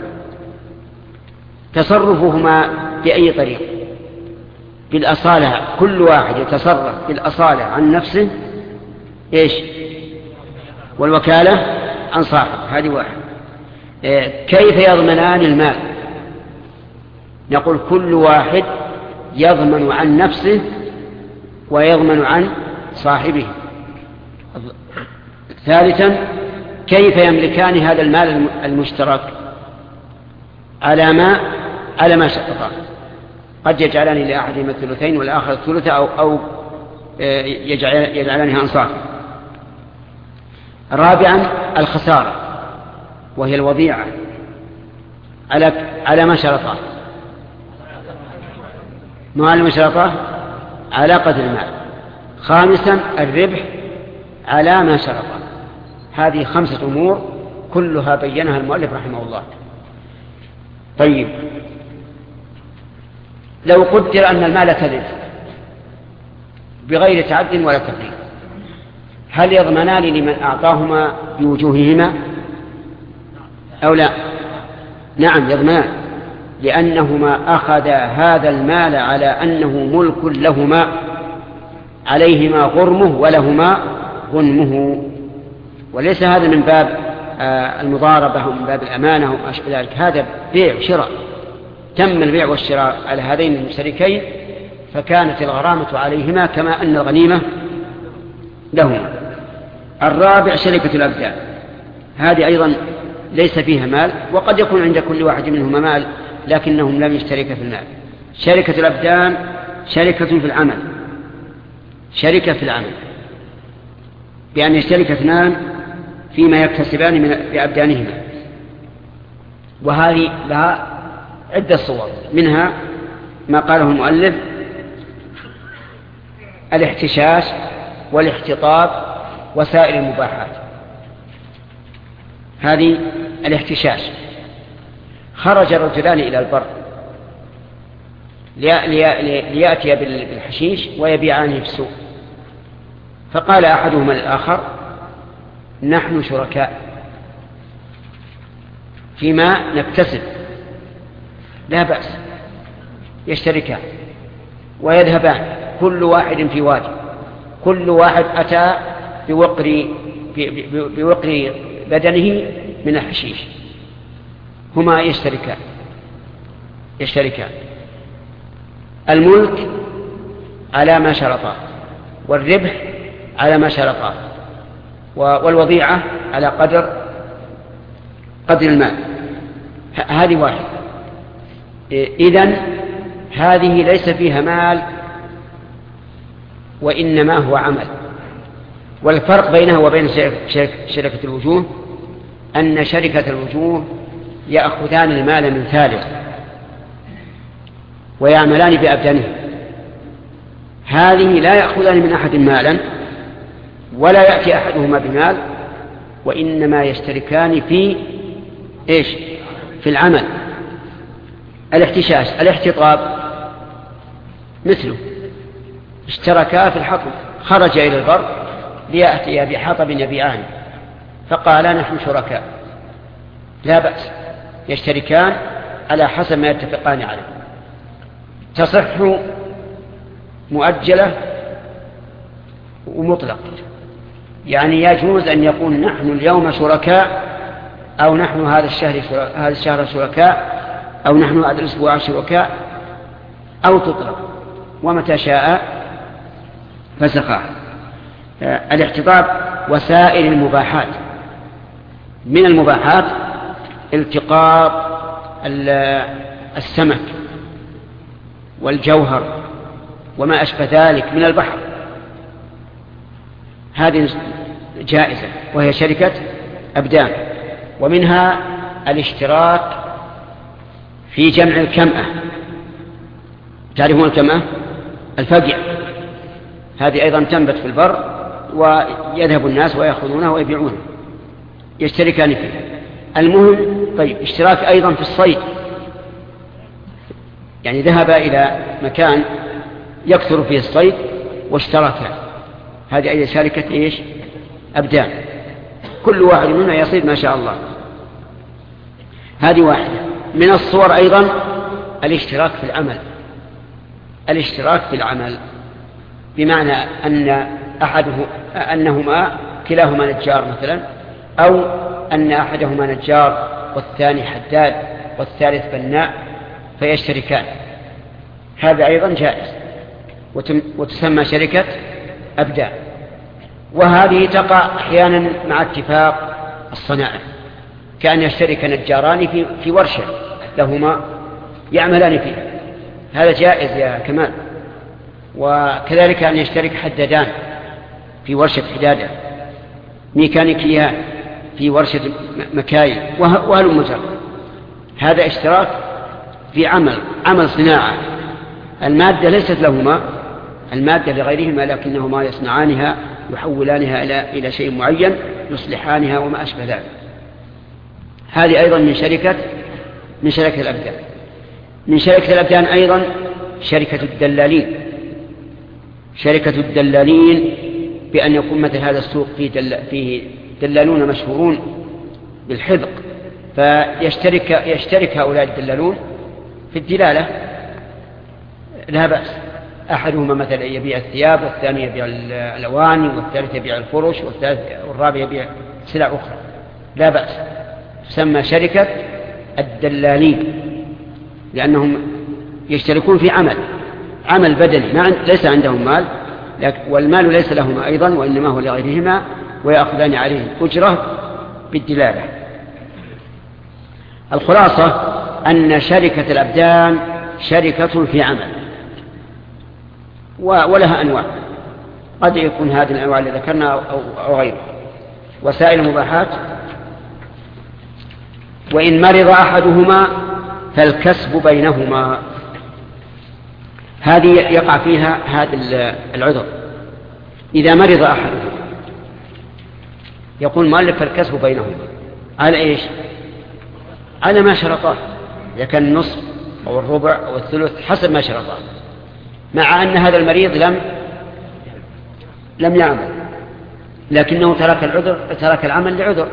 S1: تصرفهما بأي طريق، بالأصالة، كل واحد يتصرف بالأصالة عن نفسه إيش؟ والوكالة عن صاحب، هذه واحد. كيف يضمنان المال؟ نقول كل واحد يضمن عن نفسه ويضمن عن صاحبه. ثالثا كيف يملكان هذا المال المشترك؟ على ما على ما شرطا، قد يجعلان لأحدهما الثلثين والآخر الثلث أو, أو يجعلانها عن صاحب. رابعا الخسارة وهي الوضيعة على على ما شرطا، مال المشترطة على قدر المال. خامسا الربح على ما شرط. هذه خمسة أمور كلها بينها المؤلف رحمه الله. طيب، لو قدر أن المال تلف بغير تعد ولا تفريط، هل يضمنان لمن أعطاهما بوجوههما أو لا؟ نعم يضمنان، لأنهما أخذا هذا المال على أنه ملك لهما، عليهما غرمه ولهما غنمه، وليس هذا من باب المضاربة ومن باب الأمانة وما أشبه ذلك. هذا بيع وشراء، تم البيع والشراء على هذين المشتركين، فكانت الغرامة عليهما كما أن الغنيمة لهما. الرابع شركة الأبدان، هذه أيضا ليس فيها مال، وقد يكون عند كل واحد منهما مال لكنهم لم يشتركا في المال. شركة الأبدان شركة في العمل، شركة في العمل بأن يشترك اثنان فيما يكتسبان من بأبدانهما، وهذه لها عدة صور، منها ما قاله المؤلف: الاحتشاش والاحتطاب وسائر المباحات. هذه الاحتشاش: خرج الرجلان إلى البر ليأتي بالحشيش ويبيعانه في السوق، فقال أحدهما للآخر: نحن شركاء فيما نكتسب، لا بأس. يشتركان ويذهبان كل واحد في وادي، كل واحد أتى بوقر, بوقر بدنه من الحشيش، هما يشتركان يشتركان الملك على ما شرطا، والربح على ما شرطا، والوضيعة على قدر قدر المال. هذه واحدة. إذن هذه ليس فيها مال وإنما هو عمل. والفرق بينها وبين شركة الوجوه أن شركة الوجوه يأخذان المال من ثالث ويعملان بأبدانهم، هذه لا يأخذان من أحد مالا ولا يأتي أحدهما بمال، وإنما يشتركان في إيش؟ في العمل. الاحتشاش الاحتطاب مثله، اشتركا في الحطب، خرج إلى البر ليأتي بحطب يبيعان، فقالا نحن شركاء، لا بأس، يشتركان على حسب ما يتفقان عليه. تصح مؤجلة ومطلق، يعني يجوز أن يقول نحن اليوم شركاء، أو نحن هذا الشهر هذا الشهر شركاء، أو نحن هذا الأسبوع شركاء، أو تطلق ومتى شاء فسخاه. الاحتطاب وسائر المباحات، من المباحات التقاط السمك والجوهر وما أشبه ذلك من البحر، هذه جائزة وهي شركة أبدان. ومنها الاشتراك في جمع الكمأة، تعرفون الكمأة؟ الفقع، هذه أيضا تنبت في البر ويذهب الناس ويأخذونها ويبيعونها، يشتركان فيها. المهم طيب اشتراك أيضا في الصيد، يعني ذهب إلى مكان يكثر فيه الصيد واشتركا، هذه أيضا شركة إيش؟ أبدان، كل واحد منها يصيد ما شاء الله. هذه واحدة. من الصور أيضا الاشتراك في العمل، الاشتراك في العمل بمعنى أن أحده أنهما كلاهما نجار مثلا، أو أن أحدهما نجار والثاني حداد والثالث بناء فيشتركان، هذا أيضا جائز وتسمى شركة أبدان. وهذه تقع أحيانا مع اتفاق الصناعة، كأن يشترك نجاران في, في ورشة لهما يعملان فيها، هذا جائز يا كمال. وكذلك أن يشترك حدادان في ورشة حدادة، ميكانيكيان في ورشة مكاين، وهل مجرد، هذا اشتراك في عمل عمل صناعة. المادة ليست لهما، المادة لغيرهما، لكنهما يصنعانها يحولانها إلى إلى شيء معين، يصلحانها وما أشبه ذلك. هذه أيضا من شركة من شركة الأبدان. من شركة الأبدان أيضا شركة الدلالين. شركة الدلالين بأن يكون مثل هذا السوق فيه, دل... فيه دلالون مشهورون بالحذق، فيشترك يشترك هؤلاء الدلالون في الدلالة، لا بأس. أحدهما مثلا يبيع الثياب، والثاني يبيع الأواني، والثالث يبيع الفرش، والرابع يبيع سلع أخرى، لا بأس. تسمى شركة الدلالين، لأنهم يشتركون في عمل عمل بدني، ما ليس عندهم مال، والمال ليس لهما أيضا، وإنما هو لغيرهما، ويأخذان عليه أجرة بالدلالة. الخلاصة أن شركة الأبدان شركة في عمل، ولها أنواع، قد يكون هذه الأنواع اللي ذكرنا أو غيره. وسائل المباحات: وإن مرض أحدهما فالكسب بينهما. هذه يقع فيها هذا العذر. إذا مرض أحدهما يقول مؤلف فالكسب بينهما على إيش؟ على ما شرطاه، إذا كان النصف أو الربع أو الثلث حسب ما شرطاه، مع أن هذا المريض لم لم يعمل، لكنه ترك العذر ترك العمل لعذر.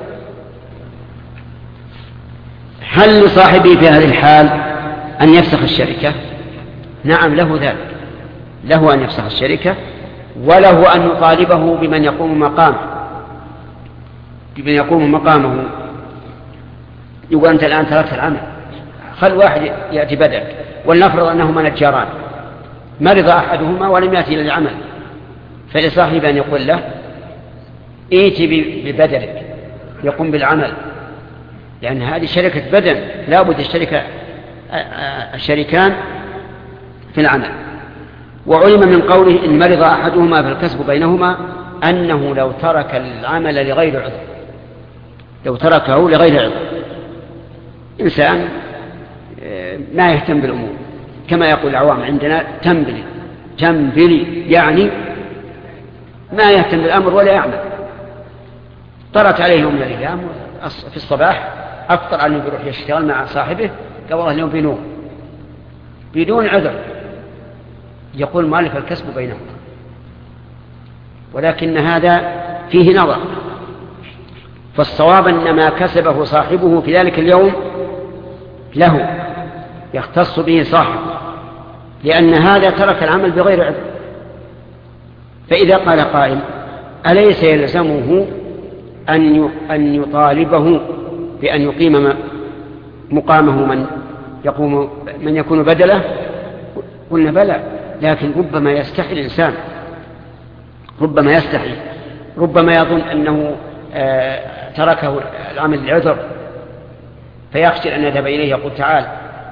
S1: هل لصاحبه في هذه الحال أن يفسخ الشركة؟ نعم، له ذلك، له أن يفسخ الشركة، وله أن يطالبه بمن يقوم مقامه بمن يقوم مقامه يقول أنت الآن تركت العمل، خل واحد يأتي بدلك. ولنفرض أنهما نجاران، مرض أحدهما ولم يأتي إلى العمل، فلصاحبه أن يقول له ائتي ببدلك يقوم بالعمل، لأن هذه شركة بدن، لا بد الشركة الشريكان في العمل. وعلم من قوله إن مرض أحدهما فالكسب بينهما أنه لو ترك العمل لغير عذر، لو تركه لغير عذر. إنسان ما يهتم بالأمور، كما يقول العوام عندنا تنبلي تنبلي، يعني ما يهتم بالأمر ولا يعمل. طرت عليه يوم من الأيام في الصباح أفطر أنه يروح يشتغل مع صاحبه، قال والله اليوم بنوم بدون عذر. يقول مالك الكسب بينهما، ولكن هذا فيه نظر. فالصواب أن ما كسبه صاحبه في ذلك اليوم له، يختص به صاحبه، لأن هذا ترك العمل بغير عذر. فإذا قال قائل أليس يلزمه أن يطالبه بأن يقيم مقامه من يقوم من يكون بدله؟ قلنا بلى، لكن ربما يستحي الإنسان، ربما يستحي، ربما يظن أنه آه تركه العمل لعذر، فيخشى أن يذهب إليه يقول تعال.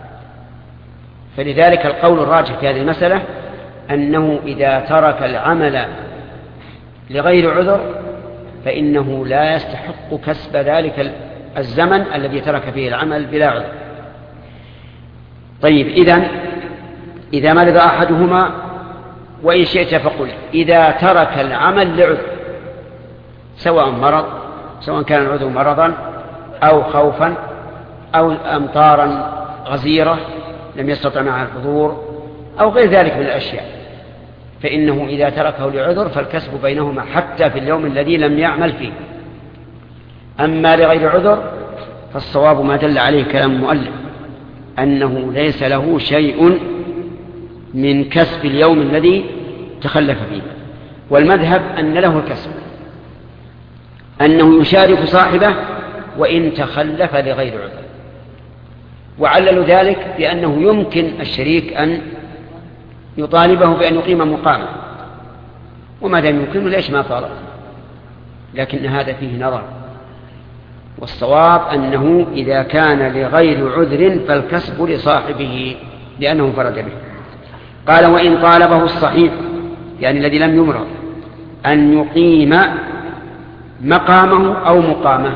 S1: فلذلك القول الراجح في هذه المسألة أنه إذا ترك العمل لغير عذر فإنه لا يستحق كسب ذلك الزمن الذي ترك فيه العمل بلا عذر. طيب، إذن إذا مرض أحدهما، وإن شئت فقل إذا ترك العمل لعذر، سواء مرض، سواء كان العذر مرضا أو خوفا أو أمطارا غزيرة لم يستطع معها الحضور أو غير ذلك من الأشياء، فإنه إذا تركه لعذر فالكسب بينهما حتى في اليوم الذي لم يعمل فيه. أما لغير عذر فالصواب ما دل عليه كلام المؤلف أنه ليس له شيء من كسب اليوم الذي تخلف فيه. والمذهب أن له الكسب، أنه يشارك صاحبه وإن تخلف لغير عذر، وعللوا ذلك بأنه يمكن الشريك أن يطالبه بأن يقيم مقامه، وما دام يمكنه ليش ما طالب؟ لكن هذا فيه نظر، والصواب أنه إذا كان لغير عذر فالكسب لصاحبه لأنه فرد به. قال وإن طالبه الصحيح، يعني الذي لم يمرض، أن يقيم مقامه أو مقامه،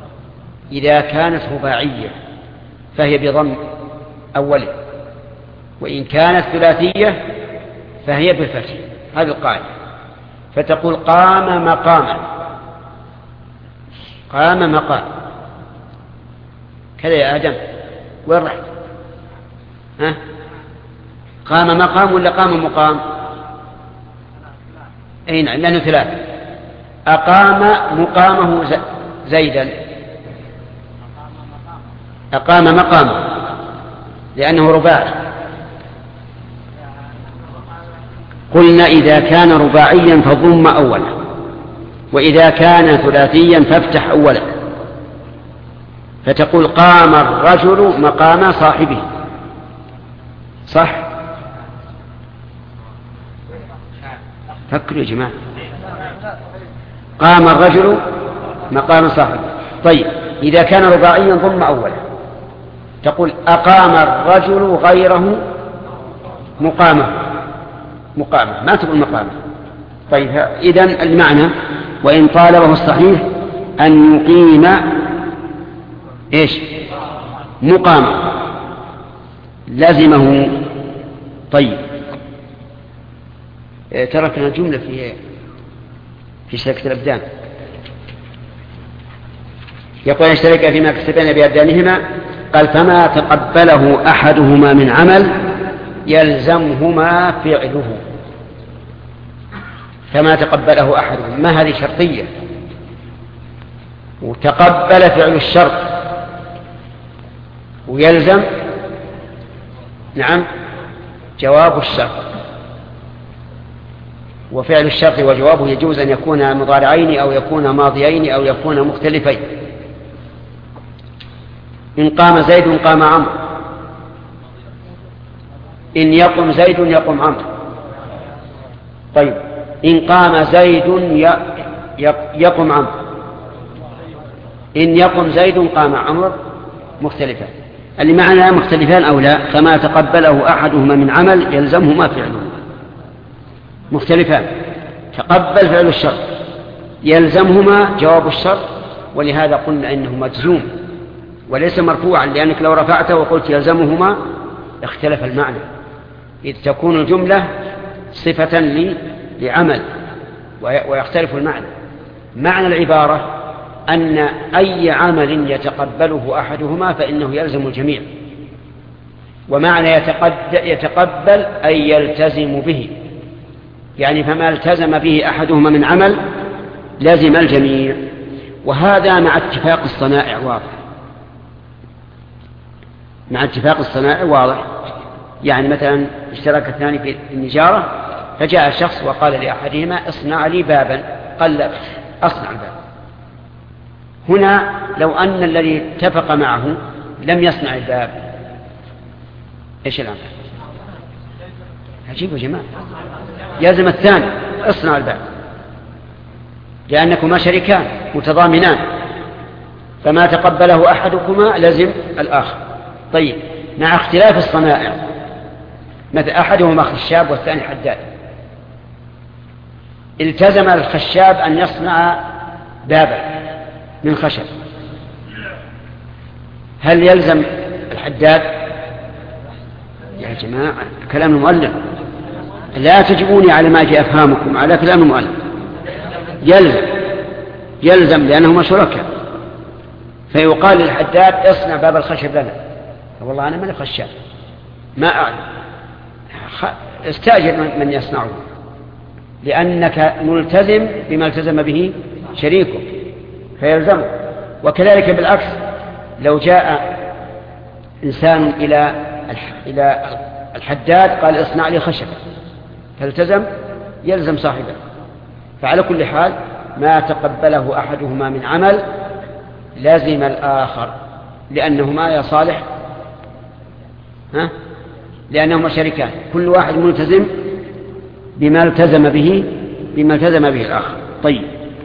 S1: إذا كانت رباعية فهي بضم أوله، وإن كانت ثلاثية فهي بالفتح. هذه القاعدة. فتقول قام مقاما، قام مقام كذا يا آدم، وين رحت؟ ها؟ قام مقام ولا قام مقام؟ أي نعم، لأنه ثلاثة. أقام مقامه زيدا، أقام مقامه لأنه رباعي. قلنا إذا كان رباعيا فضم أولا، وإذا كان ثلاثيا فافتح أولا. فتقول قام الرجل مقام صاحبه، صح؟ فكروا يا جماعة. قام الرجل مقام صاحبه. طيب إذا كان رباعيا ضم أولا، تقول أقام الرجل غيره مقامه، مقامه ما تقول مقامه. طيب إذن المعنى وإن طالبه الصحيح أن يقيم إيش؟ مقامه لازمه. طيب تركنا جملة في في شركة الأبدان. يقول اشترك فيما كسبنا بأبدانهما، قال فما تقبله أحدهما من عمل يلزمهما فعله. فما تقبله أحدهما، ما هذه شرطية، وتقبل فعل الشرط ويلزم نعم جواب الشرط. وفعل الشرط وجوابه يجوز أن يكون مضارعين أو يكون ماضيين أو يكون مختلفين. إن قام زيد قام عمرو، إن يقم زيد يقم عمرو. طيب إن قام زيد يقم عمرو، إن يقم زيد قام عمرو، مختلفان. اللي معنا مختلفان أو لا؟ فما تقبله أحدهما من عمل يلزمهما فعله. مختلفان، تقبل فعل الشرط يلزمهما جواب الشرط، ولهذا قلنا إنه مجزوم وليس مرفوعا، لأنك لو رفعته وقلت يلزمهما اختلف المعنى، إذ تكون الجملة صفة لعمل ويختلف المعنى. معنى العبارة أن أي عمل يتقبله أحدهما فإنه يلزم الجميع، ومعنى يتقبل أي يلتزم به، يعني فما التزم به أحدهما من عمل لازم الجميع. وهذا مع اتفاق الصنائع واضح، مع اتفاق الصنائع واضح. يعني مثلا اشترك اثنان في النجارة، فجاء شخص وقال لأحدهما اصنع لي بابا، قال لا أصنع الباب. هنا لو أن الذي اتفق معه لم يصنع الباب، إيش الأمر؟ عجيب يا جماعة. يلزم الثاني اصنع الباب، لأنكما شريكان متضامنان، فما تقبله أحدكما لزم الآخر. طيب مع اختلاف الصنائع، مثل أحدهما خشاب والثاني حداد، التزم الخشاب أن يصنع بابا من خشب، هل يلزم الحداد؟ يا جماعة كلام المؤلف، لا تجبوني على ما جاء أفهامكم على كلام المؤلف. يلزم يلزم لأنهما شركاء، فيقال للحداد اصنع باب الخشب لنا، والله أنا من الخشاب ما أعلم، استأجر من يصنعه، لأنك ملتزم بما التزم به شريكه فيلزمه. وكذلك بالعكس، لو جاء إنسان إلى إلى الحداد قال اصنع لي خشب فالتزم، يلزم صاحبه. فعلى كل حال ما تقبله أحدهما من عمل لازم الآخر، لأنهما يا صالح ها لأنهما شريكان، كل واحد ملتزم بما التزم به بما التزم به الآخر. طيب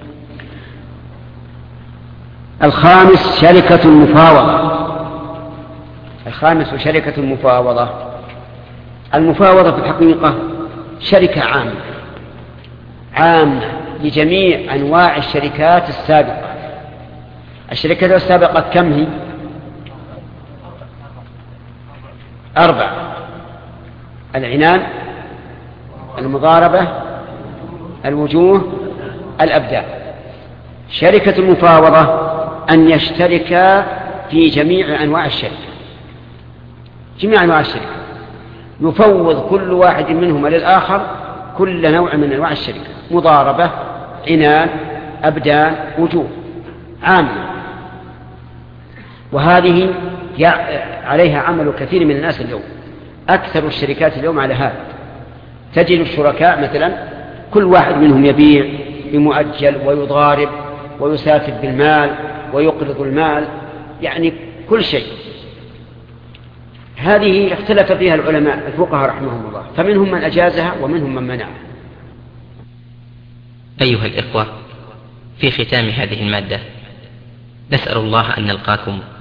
S1: الخامس شركة المفاوضة. الخامس شركة المفاوضة. المفاوضة في الحقيقة شركة عامة عامة لجميع أنواع الشركات السابقة. الشركات السابقة كم هي؟ أربع. العنان، المضاربة، الوجوه، الأبدان. شركة المفاوضة أن يشتركا في جميع أنواع الشركة، جميع أنواع الشركة، يفوض كل واحد منهما للآخر كل نوع من أنواع الشركة، مضاربة، عنان، أبدان، وجوه، عامة. وهذه عليها عمل كثير من الناس اليوم، أكثر الشركات اليوم على هذا. تجد الشركاء مثلا كل واحد منهم يبيع بمؤجل ويضارب ويسافر بالمال ويقرض المال، يعني كل شيء. هذه اختلف فيها العلماء الفقهاء رحمهم الله، فمنهم من أجازها ومنهم من منعها.
S7: أيها الإخوة، في ختام هذه المادة نسأل الله أن نلقاكم